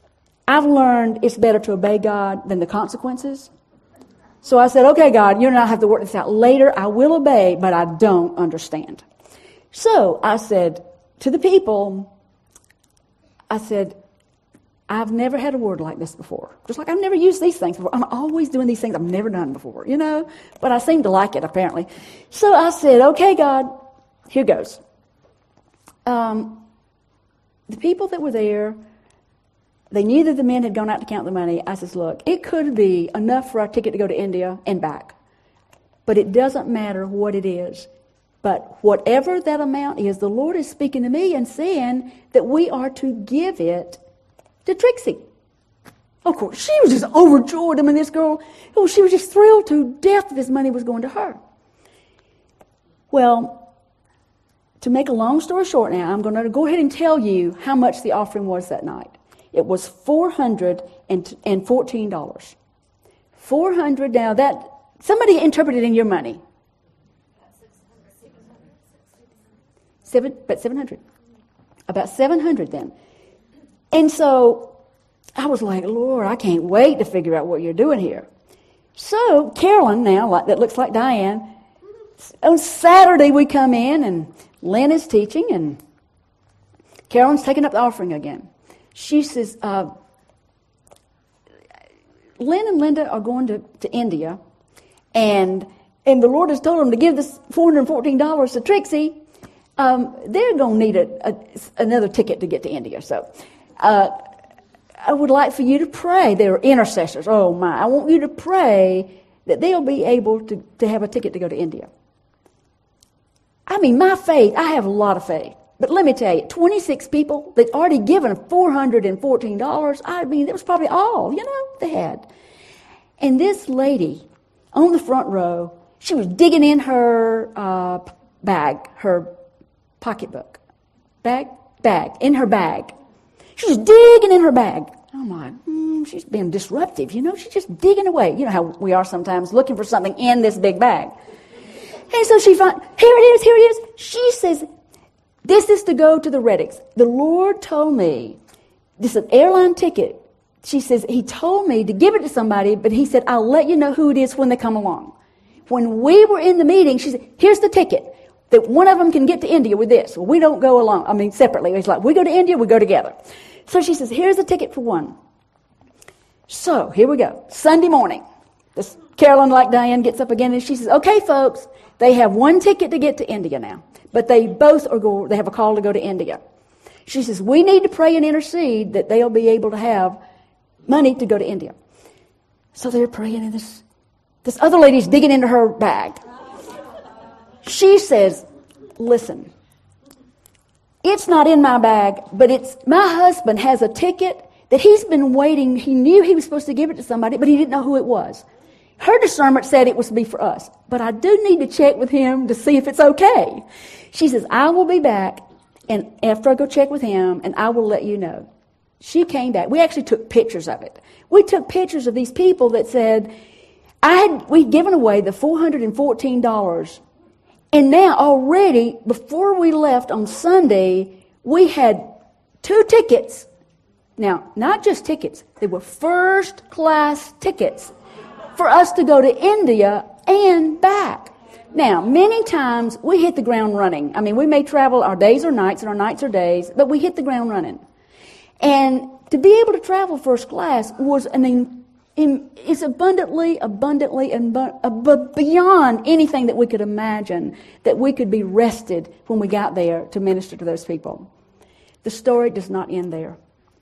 Speaker 3: I've learned it's better to obey God than the consequences. So I said, okay, God, you and I have to work this out later. I will obey, but I don't understand. So I said to the people, I said, I've never had a word like this before. Just like I've never used these things before. I'm always doing these things I've never done before, you know. But I seem to like it, apparently. So I said, okay, God, here goes. Um, the people that were there, they knew that the men had gone out to count the money. I says, look, it could be enough for our ticket to go to India and back. But it doesn't matter what it is. But whatever that amount is, the Lord is speaking to me and saying that we are to give it to Trixie. Of course, she was just overjoyed. I mean, this girl, oh, she was just thrilled to death that this money was going to her. Well, to make a long story short now, I'm going to go ahead and tell you how much the offering was that night. It was four hundred fourteen dollars. four hundred dollars, now that, somebody interpreted in your money. Seven, but seven hundred. About seven hundred then. And so I was like, Lord, I can't wait to figure out what you're doing here. So Carolyn now, like, that looks like Diane, on Saturday we come in and Lynn is teaching and Carolyn's taking up the offering again. She says, uh, Lynn and Linda are going to, to India and and the Lord has told them to give this four hundred fourteen dollars to Trixie. Um, they're going to need a, a, another ticket to get to India. So uh, I would like for you to pray. They're intercessors. Oh, my. I want you to pray that they'll be able to, to have a ticket to go to India. I mean, my faith, I have a lot of faith. But let me tell you, twenty-six people that already given four hundred fourteen dollars, I mean, that was probably all, you know, they had. And this lady on the front row, she was digging in her uh, bag, her pocketbook. Bag? Bag. In her bag. She was digging in her bag. I'm like, hmm, she's being disruptive, you know. She's just digging away. You know how we are sometimes, looking for something in this big bag. And so she finds, here it is, here it is. She says, this is to go to the Reddicks. The Lord told me, this is an airline ticket. She says, he told me to give it to somebody, but he said, I'll let you know who it is when they come along. When we were in the meeting, she said, here's the ticket. That one of them can get to India with this. Well, we don't go along, I mean, separately. It's like, we go to India, we go together. So she says, here's the ticket for one. So, here we go. Sunday morning. This Carolyn, like Diane, gets up again and she says, okay, folks, they have one ticket to get to India now. But they both are go, they have a call to go to India. She says, we need to pray and intercede that they'll be able to have money to go to India. So they're praying and this, this other lady's digging into her bag. She says, listen, it's not in my bag, but it's my husband has a ticket that he's been waiting. He knew he was supposed to give it to somebody, but he didn't know who it was. Her discernment said it was to be for us, but I do need to check with him to see if it's okay. She says, I will be back, and after I go check with him, and I will let you know. She came back. We actually took pictures of it. We took pictures of these people that said, I had we'd given away the four hundred fourteen dollars. And now already, before we left on Sunday, we had two tickets. Now, not just tickets. They were first-class tickets for us to go to India and back. Now, many times we hit the ground running. I mean, we may travel, our days are nights and our nights are days, but we hit the ground running. And to be able to travel first class was an in, is abundantly, abundantly, and beyond anything that we could imagine, that we could be rested when we got there to minister to those people. The story does not end there.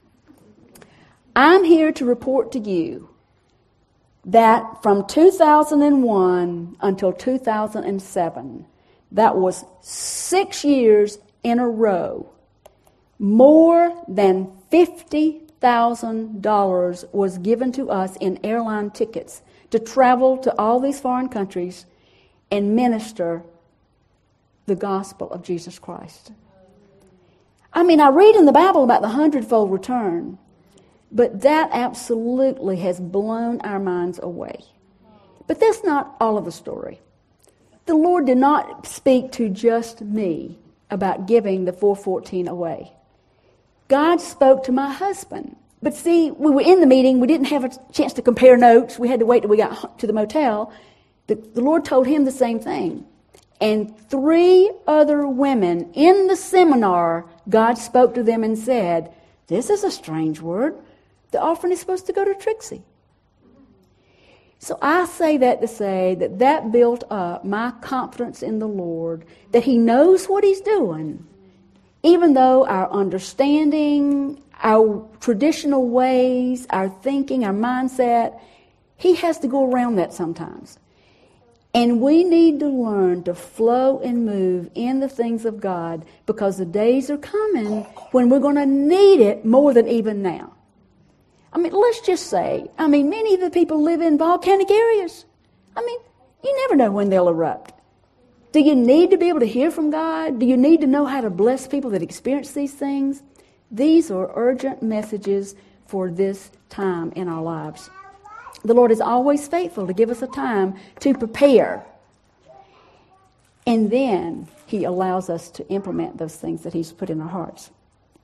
Speaker 3: I'm here to report to you that from two thousand one until two thousand seven, that was six years in a row, more than fifty thousand dollars was given to us in airline tickets to travel to all these foreign countries and minister the gospel of Jesus Christ. I mean, I read in the Bible about the hundredfold return, but that absolutely has blown our minds away. But that's not all of the story. The Lord did not speak to just me about giving the four fourteen away. God spoke to my husband But see, we were in the meeting. We didn't have a chance to compare notes. We had to wait till we got to the motel. The, the Lord told him the same thing. And three other women in the seminar, God spoke to them and said, this is a strange word. The offering is supposed to go to Trixie. So I say that to say that that built up my confidence in the Lord, that He knows what He's doing, even though our understanding, our traditional ways, our thinking, our mindset, He has to go around that sometimes. And we need to learn to flow and move in the things of God, because the days are coming when we're going to need it more than even now. I mean, let's just say, I mean, many of the people live in volcanic areas. I mean, you never know when they'll erupt. Do you need to be able to hear from God? Do you need to know how to bless people that experience these things? These are urgent messages for this time in our lives. The Lord is always faithful to give us a time to prepare. And then He allows us to implement those things that He's put in our hearts.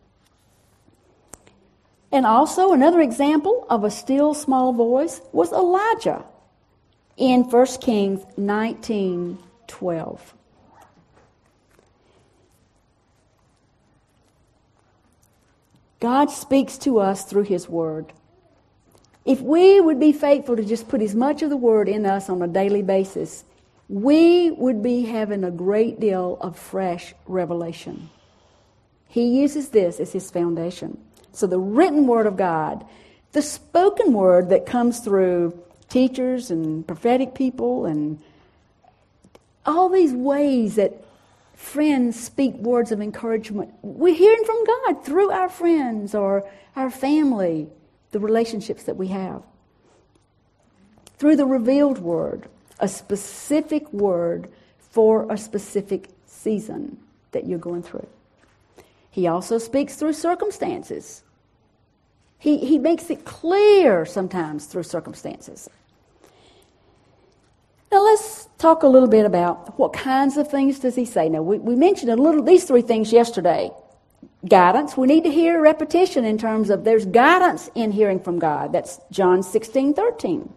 Speaker 3: And also another example of a still small voice was Elijah in First Kings nineteen twelve. God speaks to us through His Word. If we would be faithful to just put as much of the Word in us on a daily basis, we would be having a great deal of fresh revelation. He uses this as His foundation. So the written Word of God, the spoken Word that comes through teachers and prophetic people and all these ways that friends speak words of encouragement. We're hearing from God through our friends or our family, the relationships that we have. Through the revealed Word, a specific word for a specific season that you're going through. He also speaks through circumstances. He, he makes it clear sometimes through circumstances. Now let's talk a little bit about what kinds of things does He say. Now we, we mentioned a little these three things yesterday. Guidance. We need to hear repetition in terms of there's guidance in hearing from God. That's John sixteen thirteen.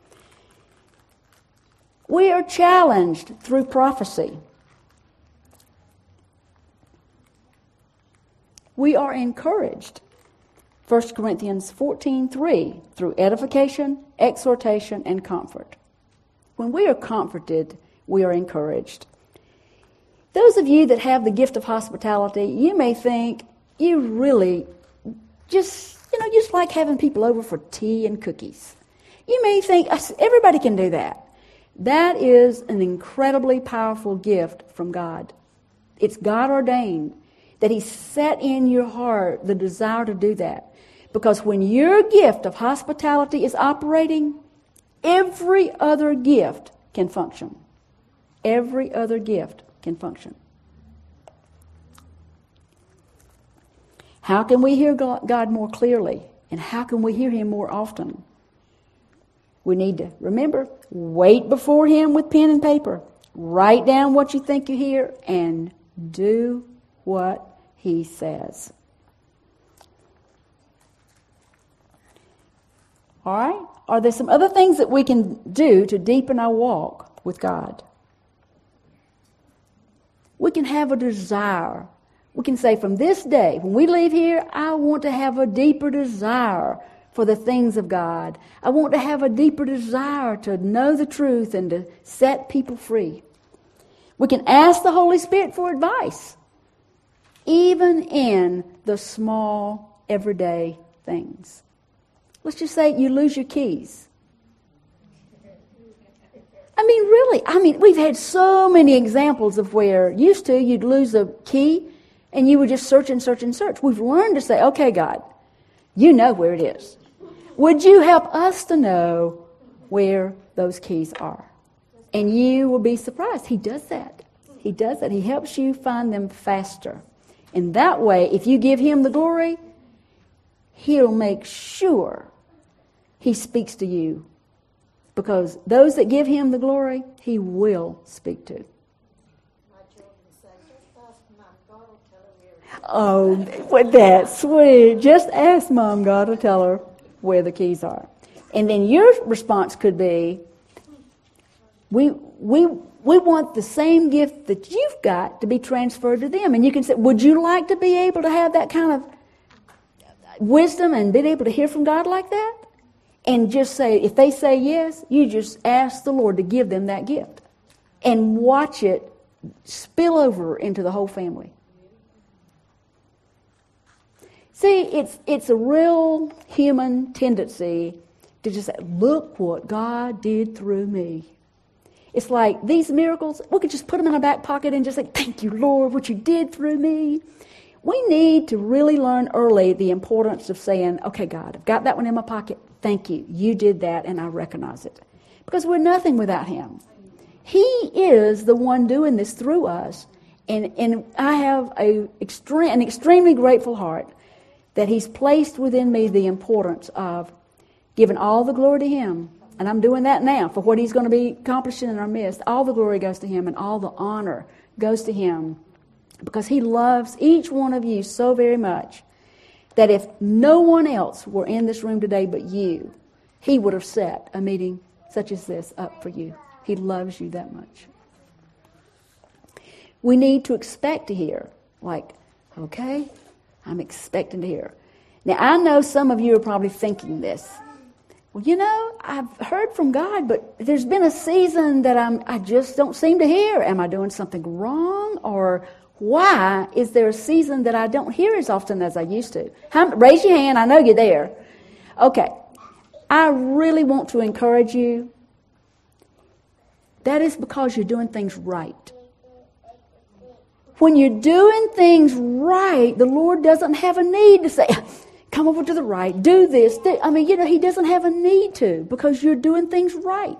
Speaker 3: We are challenged through prophecy. We are encouraged. First Corinthians fourteen three, through edification, exhortation, and comfort. When we are comforted, we are encouraged. Those of you that have the gift of hospitality, you may think you really just, you know, just like having people over for tea and cookies. You may think everybody can do that. That is an incredibly powerful gift from God. It's God ordained that He set in your heart the desire to do that. Because when your gift of hospitality is operating, every other gift can function. Every other gift can function. How can we hear God more clearly? And how can we hear Him more often? We need to, remember, wait before Him with pen and paper. Write down what you think you hear and do what He says. All right? Are there some other things that we can do to deepen our walk with God? We can have a desire. We can say from this day, when we leave here, I want to have a deeper desire for the things of God. I want to have a deeper desire to know the truth and to set people free. We can ask the Holy Spirit for advice, even in the small, everyday things. Let's just say you lose your keys. I mean, really, I mean, we've had so many examples of where used to you'd lose a key and you would just search and search and search. We've learned to say, okay, God, you know where it is. Would you help us to know where those keys are? And you will be surprised. He does that. He does that. He helps you find them faster. And that way, if you give Him the glory, He'll make sure He speaks to you. Because those that give Him the glory, He will speak to. Oh, well, that's sweet. Just ask Mom, God will tell her where the keys are. And then your response could be, we we we want the same gift that you've got to be transferred to them. And you can say, would you like to be able to have that kind of wisdom and be able to hear from God like that? And just say, if they say yes, you just ask the Lord to give them that gift. And watch it spill over into the whole family. See, it's it's a real human tendency to just say, look what God did through me. It's like these miracles, we could just put them in our back pocket and just say, thank you, Lord, what you did through me. We need to really learn early the importance of saying, okay, God, I've got that one in my pocket. Thank you. You did that, and I recognize it. Because we're nothing without Him. He is the one doing this through us. And, and I have a extreme, an extremely grateful heart that He's placed within me the importance of giving all the glory to Him. And I'm doing that now for what He's going to be accomplishing in our midst. All the glory goes to Him, and all the honor goes to Him. Because He loves each one of you so very much that if no one else were in this room today but you, He would have set a meeting such as this up for you. He loves you that much. We need to expect to hear. Like, okay, I'm expecting to hear. Now, I know some of you are probably thinking this. Well, you know, I've heard from God, but there's been a season that I'm, I just don't seem to hear. Am I doing something wrong? Or why is there a season that I don't hear as often as I used to? How, raise your hand. I know you're there. Okay. I really want to encourage you. That is because you're doing things right. When you're doing things right, the Lord doesn't have a need to say, come over to the right, do this. Do. I mean, you know, He doesn't have a need to because you're doing things right.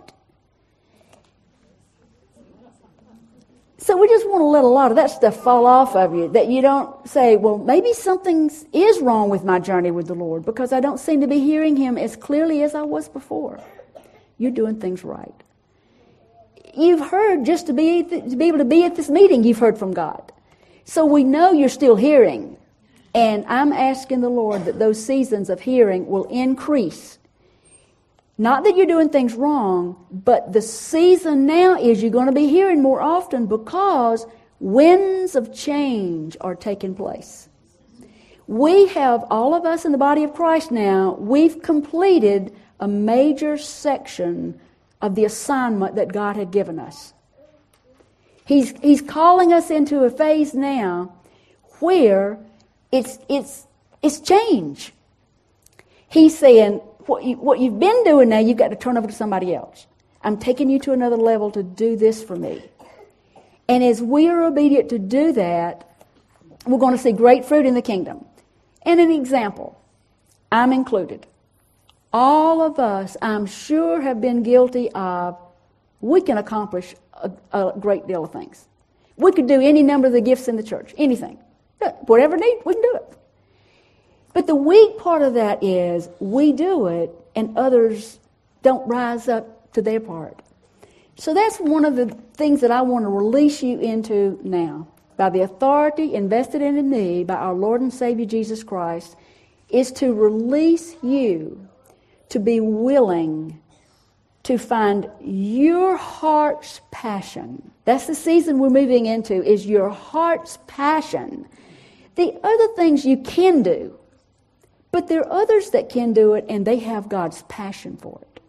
Speaker 3: So we just want to let a lot of that stuff fall off of you, that you don't say, well, maybe something is wrong with my journey with the Lord because I don't seem to be hearing Him as clearly as I was before. You're doing things right. You've heard just to be, to be able to be at this meeting, you've heard from God. So we know you're still hearing. And I'm asking the Lord that those seasons of hearing will increase. Not that you're doing things wrong, but the season now is you're going to be hearing more often because winds of change are taking place. We have, all of us in the body of Christ now, we've completed a major section of the assignment that God had given us. He's, he's calling us into a phase now where it's, it's, it's change. He's saying, what, you, what you've been doing now, you've got to turn over to somebody else. I'm taking you to another level to do this for me. And as we are obedient to do that, we're going to see great fruit in the kingdom. And an example, I'm included. All of us, I'm sure, have been guilty of, we can accomplish a, a great deal of things. We could do any number of the gifts in the church, anything. Whatever need, we can do it. But the weak part of that is we do it and others don't rise up to their part. So that's one of the things that I want to release you into now. By the authority invested in me by our Lord and Savior Jesus Christ, is to release you to be willing to find your heart's passion. That's the season we're moving into, is your heart's passion. The other things you can do, but there are others that can do it and they have God's passion for it.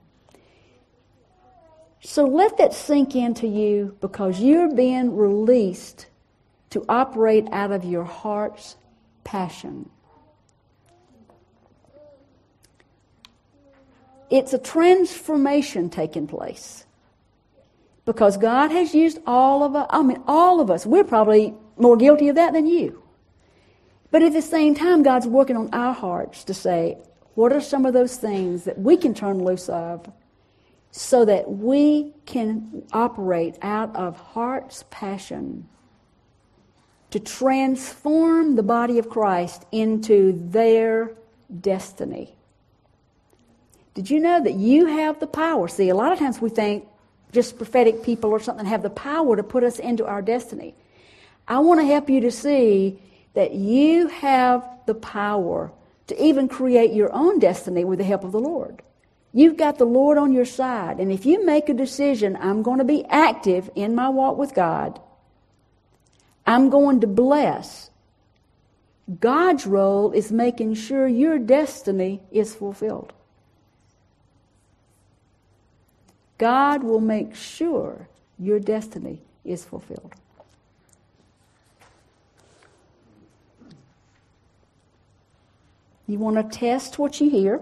Speaker 3: So let that sink into you because you're being released to operate out of your heart's passion. It's a transformation taking place. Because God has used all of us, I mean all of us, we're probably more guilty of that than you. But at the same time, God's working on our hearts to say, what are some of those things that we can turn loose of so that we can operate out of heart's passion to transform the body of Christ into their destiny. Did you know that you have the power? See, a lot of times we think just prophetic people or something have the power to put us into our destiny. I want to help you to see that you have the power to even create your own destiny with the help of the Lord. You've got the Lord on your side. And if you make a decision, I'm going to be active in my walk with God, I'm going to bless, God's role is making sure your destiny is fulfilled. God will make sure your destiny is fulfilled. You want to test what you hear,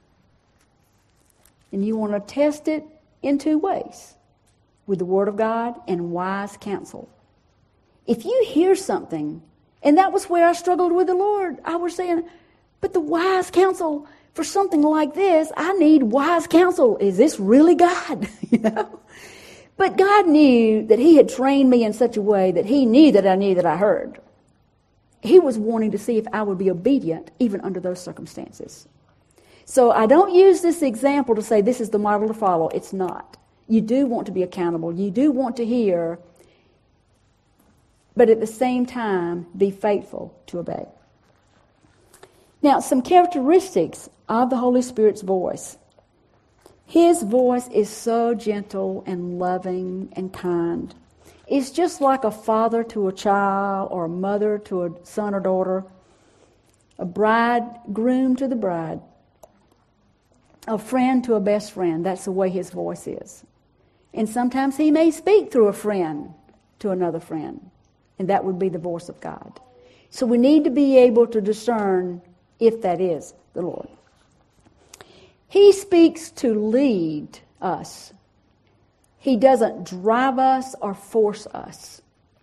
Speaker 3: and you want to test it in two ways, with the Word of God and wise counsel. If you hear something, and that was where I struggled with the Lord, I was saying, but the wise counsel for something like this, I need wise counsel. Is this really God? You know? But God knew that He had trained me in such a way that He knew that I knew that I heard. He was wanting to see if I would be obedient even under those circumstances. So I don't use this example to say this is the model to follow. It's not. You do want to be accountable. You do want to hear, but at the same time, be faithful to obey. Now, some characteristics of the Holy Spirit's voice. His voice is so gentle and loving and kind. It's just like a father to a child or a mother to a son or daughter, a bridegroom to the bride, a friend to a best friend. That's the way His voice is. And sometimes He may speak through a friend to another friend, and that would be the voice of God. So we need to be able to discern if that is the Lord. He speaks to lead us. He doesn't drive us or force us.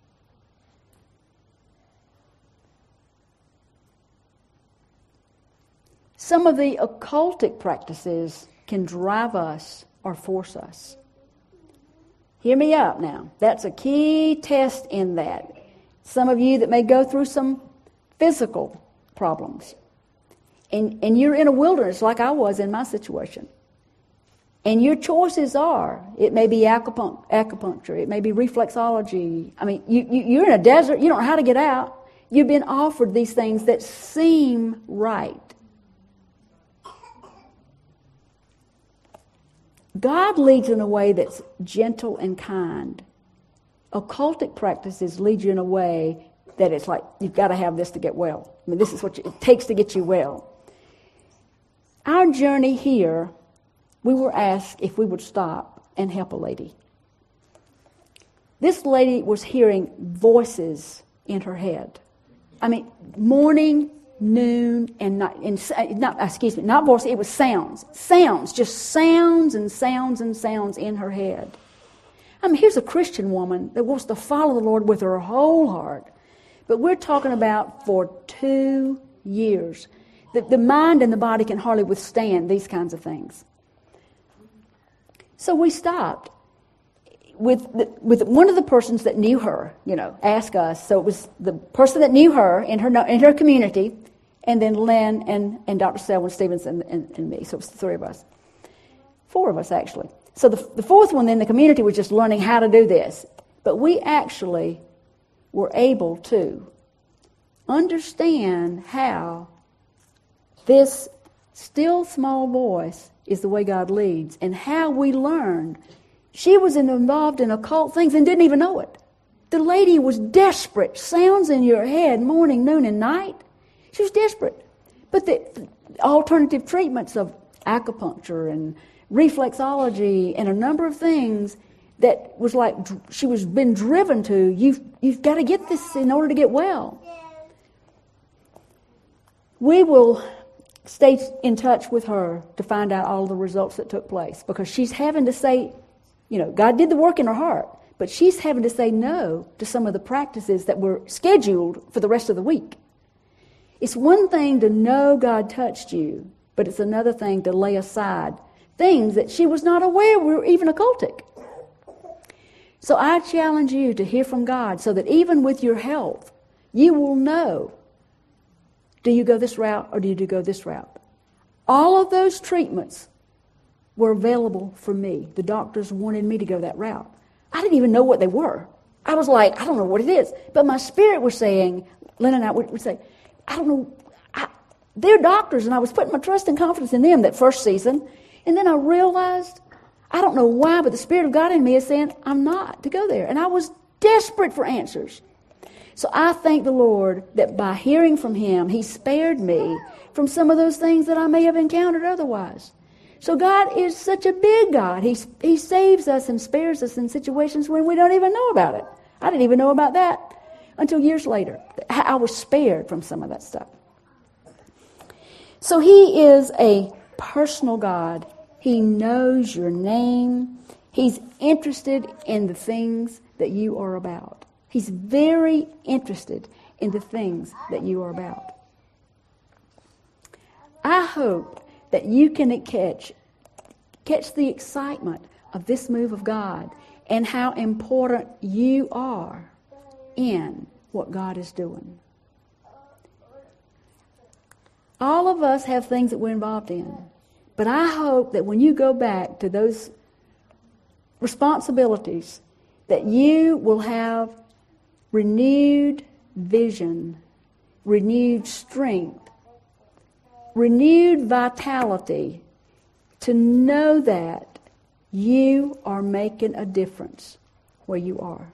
Speaker 3: Some of the occultic practices can drive us or force us. Hear me out now. That's a key test in that. Some of you that may go through some physical problems. And, and you're in a wilderness like I was in my situation. And your choices are, it may be acupunc- acupuncture, it may be reflexology. I mean, you, you, you're in a desert, you don't know how to get out. You've been offered these things that seem right. God leads in a way that's gentle and kind. Occultic practices lead you in a way that it's like, you've got to have this to get well. I mean, this is what it takes to get you well. Our journey here, we were asked if we would stop and help a lady. This lady was hearing voices in her head. I mean, morning, noon, and night. And not, excuse me, not voices, it was sounds. Sounds, just sounds and sounds and sounds in her head. I mean, here's a Christian woman that wants to follow the Lord with her whole heart. But we're talking about for two years. The, the mind and the body can hardly withstand these kinds of things. So we stopped with the, with one of the persons that knew her, you know, asked us. So it was the person that knew her in her in her community, and then Lynn and, and Doctor Selwyn Stevenson and, and me. So it was the three of us. Four of us, actually. So the, the fourth one in the community was just learning how to do this. But we actually were able to understand how this still small voice is the way God leads, and how we learned. She was involved in occult things and didn't even know it. The lady was desperate. Sounds in your head, morning, noon, and night. She was desperate. But the alternative treatments of acupuncture and reflexology and a number of things that was like she was been driven to, you've, you've got to get this in order to get well. We will stay in touch with her to find out all the results that took place, because she's having to say, you know, God did the work in her heart, but she's having to say no to some of the practices that were scheduled for the rest of the week. It's one thing to know God touched you, but it's another thing to lay aside things that she was not aware were even occultic. So I challenge you to hear from God so that even with your health, you will know, do you go this route or do you go this route? All of those treatments were available for me. The doctors wanted me to go that route. I didn't even know what they were. I was like, I don't know what it is. But my spirit was saying, Lynn and I would, would say, I don't know, I, they're doctors, and I was putting my trust and confidence in them that first season. And then I realized, I don't know why, but the Spirit of God in me is saying, I'm not to go there. And I was desperate for answers. So I thank the Lord that by hearing from Him, He spared me from some of those things that I may have encountered otherwise. So God is such a big God. He, he saves us and spares us in situations when we don't even know about it. I didn't even know about that until years later. I was spared from some of that stuff. So He is a personal God. He knows your name. He's interested in the things that you are about. He's very interested in the things that you are about. I hope that you can catch, catch the excitement of this move of God and how important you are in what God is doing. All of us have things that we're involved in. But I hope that when you go back to those responsibilities, that you will have renewed vision, renewed strength, renewed vitality to know that you are making a difference where you are.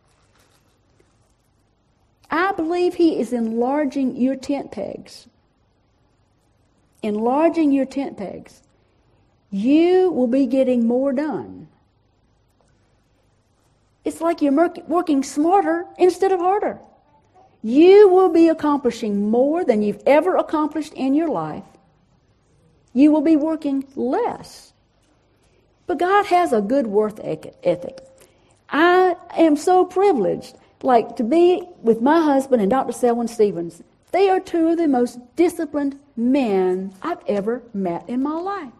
Speaker 3: I believe He is enlarging your tent pegs. Enlarging your tent pegs. You will be getting more done. It's like you're working smarter instead of harder. You will be accomplishing more than you've ever accomplished in your life. You will be working less. But God has a good work ethic. I am so privileged, like to be with my husband and Doctor Selwyn Stevens. They are two of the most disciplined men I've ever met in my life.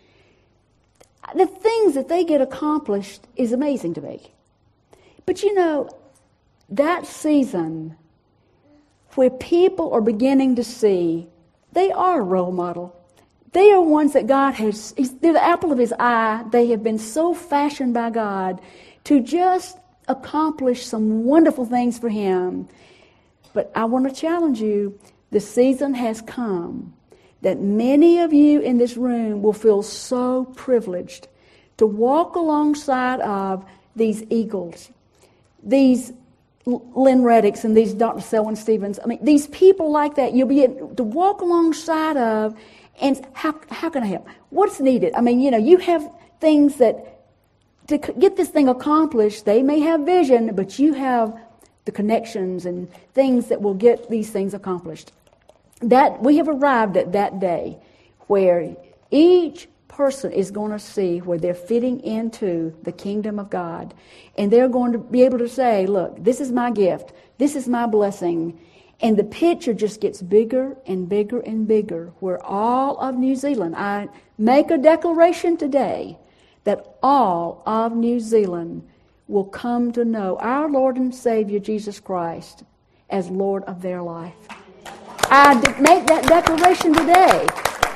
Speaker 3: The things that they get accomplished is amazing to me. But you know, that season where people are beginning to see they are a role model. They are ones that God has, they're the apple of His eye. They have been so fashioned by God to just accomplish some wonderful things for Him. But I want to challenge you, the season has come that many of you in this room will feel so privileged to walk alongside of these eagles, these Lynn Reddicks and these Doctor Selwyn Stevens. I mean, these people like that, you'll be able to walk alongside of, and how, how can I help? What's needed? I mean, you know, you have things that, to get this thing accomplished, they may have vision, but you have the connections and things that will get these things accomplished. That we have arrived at that day where each person is going to see where they're fitting into the kingdom of God, and they're going to be able to say, look, this is my gift, this is my blessing, and the picture just gets bigger and bigger and bigger, where all of New Zealand, I make a declaration today that all of New Zealand will come to know our Lord and Savior Jesus Christ as Lord of their life. I make that declaration today.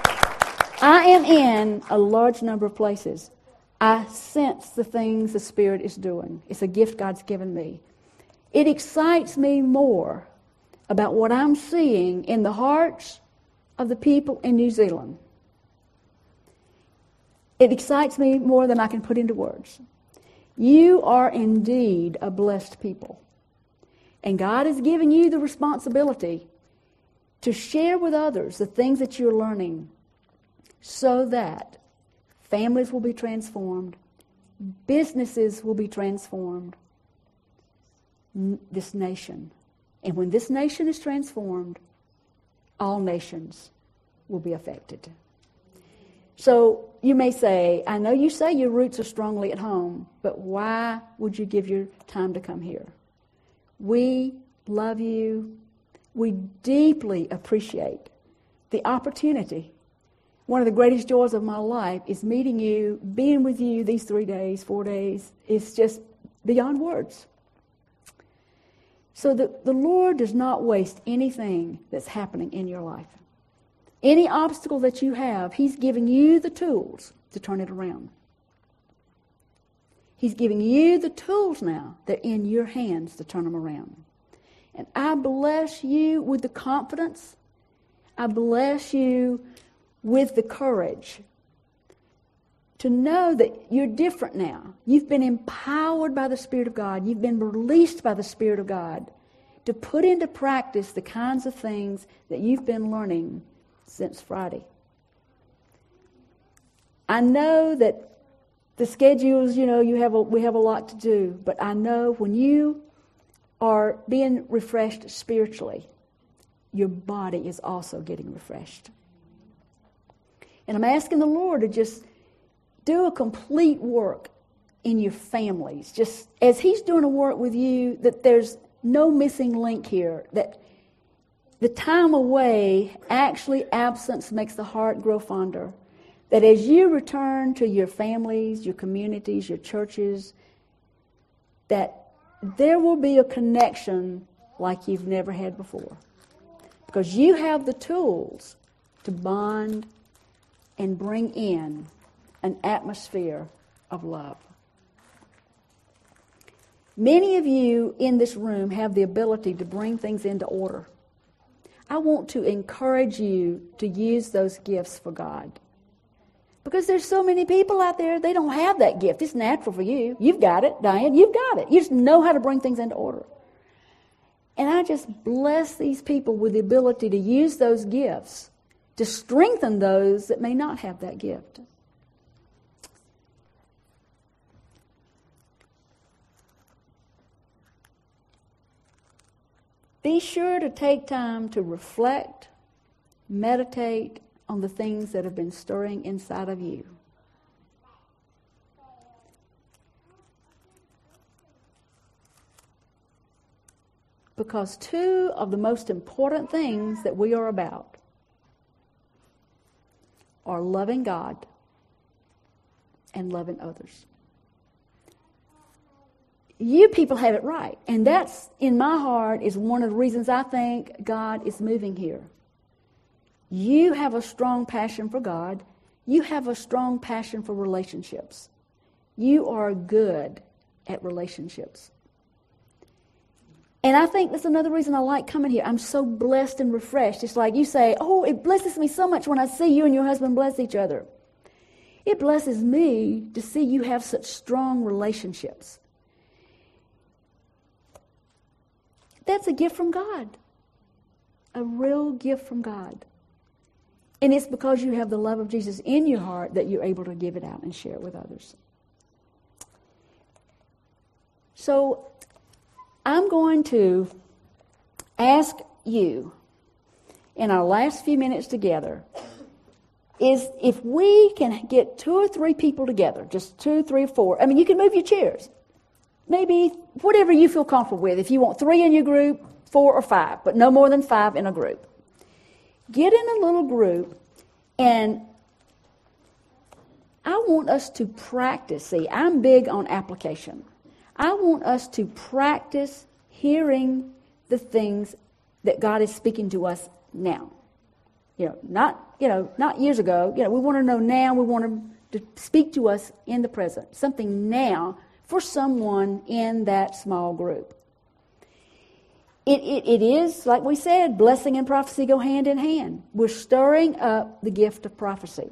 Speaker 3: I am in a large number of places. I sense the things the Spirit is doing. It's a gift God's given me. It excites me more about what I'm seeing in the hearts of the people in New Zealand. It excites me more than I can put into words. You are indeed a blessed people. And God is giving you the responsibility to share with others the things that you're learning so that families will be transformed, businesses will be transformed, N- this nation. And when this nation is transformed, all nations will be affected. So you may say, I know you say your roots are strongly at home, but why would you give your time to come here? We love you. We deeply appreciate the opportunity. One of the greatest joys of my life is meeting you, being with you these three days, four days. It's just beyond words. So the, the Lord does not waste anything that's happening in your life. Any obstacle that you have, He's giving you the tools to turn it around. He's giving you the tools now that are in your hands to turn them around. And I bless you with the confidence. I bless you with the courage to know that you're different now. You've been empowered by the Spirit of God. You've been released by the Spirit of God to put into practice the kinds of things that you've been learning since Friday. I know that the schedules, you know, you have a, we have a lot to do, but I know when you are being refreshed spiritually, your body is also getting refreshed. And I'm asking the Lord to just do a complete work in your families. Just as He's doing a work with you, that there's no missing link here, that the time away, actually absence makes the heart grow fonder. That as you return to your families, your communities, your churches, that there will be a connection like you've never had before. Because you have the tools to bond and bring in an atmosphere of love. Many of you in this room have the ability to bring things into order. I want to encourage you to use those gifts for God. Because there's so many people out there, they don't have that gift. It's natural for you. You've got it, Diane. You've got it. You just know how to bring things into order. And I just bless these people with the ability to use those gifts to strengthen those that may not have that gift. Be sure to take time to reflect, meditate on the things that have been stirring inside of you. Because two of the most important things that we are about are loving God and loving others. You people have it right. And that's, in my heart, is one of the reasons I think God is moving here. You have a strong passion for God. You have a strong passion for relationships. You are good at relationships. And I think that's another reason I like coming here. I'm so blessed and refreshed. It's like you say, oh, it blesses me so much when I see you and your husband bless each other. It blesses me to see you have such strong relationships. That's a gift from God. A real gift from God. And it's because you have the love of Jesus in your heart that you're able to give it out and share it with others. So I'm going to ask you in our last few minutes together is if we can get two or three people together, just two, three, or four. I mean, you can move your chairs. Maybe whatever you feel comfortable with. If you want three in your group, four or five, but no more than five in a group. Get in a little group, and I want us to practice. See, I'm big on application. I want us to practice hearing the things that God is speaking to us now. You know, not, you know, not years ago. You know, we want to know now. We want Him to speak to us in the present. Something now for someone in that small group. It, it, it is, like we said, blessing and prophecy go hand in hand. We're stirring up the gift of prophecy.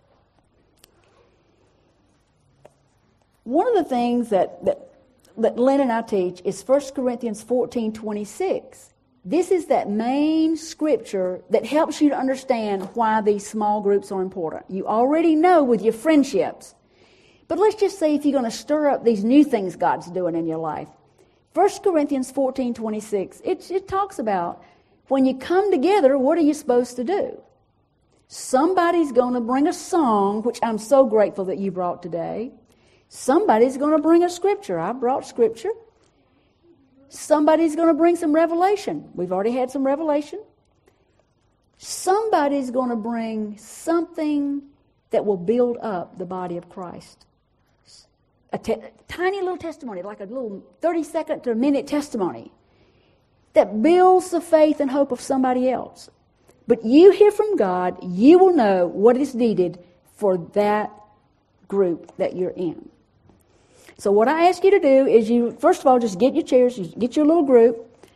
Speaker 3: One of the things that, that, that Lynn and I teach is First Corinthians fourteen twenty-six. This is that main scripture that helps you to understand why these small groups are important. You already know with your friendships. But let's just say if you're going to stir up these new things God's doing in your life. First Corinthians fourteen twenty-six, it, it talks about when you come together, what are you supposed to do? Somebody's going to bring a song, which I'm so grateful that you brought today. Somebody's going to bring a scripture. I brought scripture. Somebody's going to bring some revelation. We've already had some revelation. Somebody's going to bring something that will build up the body of Christ. A te- tiny little testimony, like a little thirty-second to a minute testimony that builds the faith and hope of somebody else. But you hear from God, you will know what is needed for that group that you're in. So what I ask you to do is you, first of all, just get your chairs, you get your little group.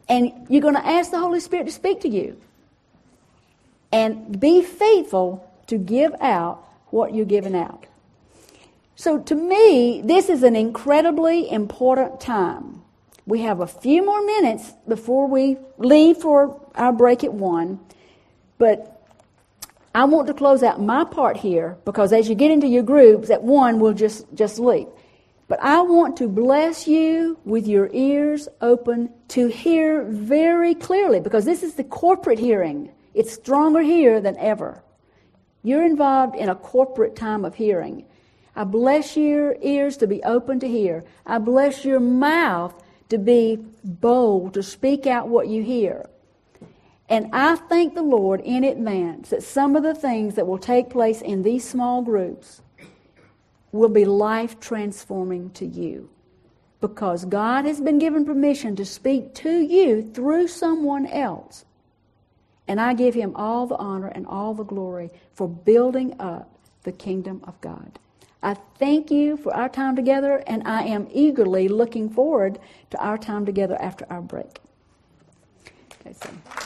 Speaker 3: And you're going to ask the Holy Spirit to speak to you. And be faithful to give out what you're giving out. So to me, this is an incredibly important time. We have a few more minutes before we leave for our break at one. But I want to close out my part here, because as you get into your groups, at one, we'll just, just leave. But I want to bless you with your ears open to hear very clearly, because this is the corporate hearing. It's stronger here than ever. You're involved in a corporate time of hearing. I bless your ears to be open to hear. I bless your mouth to be bold, to speak out what you hear. And I thank the Lord in advance that some of the things that will take place in these small groups will be life-transforming to you, because God has been given permission to speak to you through someone else. And I give Him all the honor and all the glory for building up the kingdom of God. I thank you for our time together, and I am eagerly looking forward to our time together after our break. Okay, so.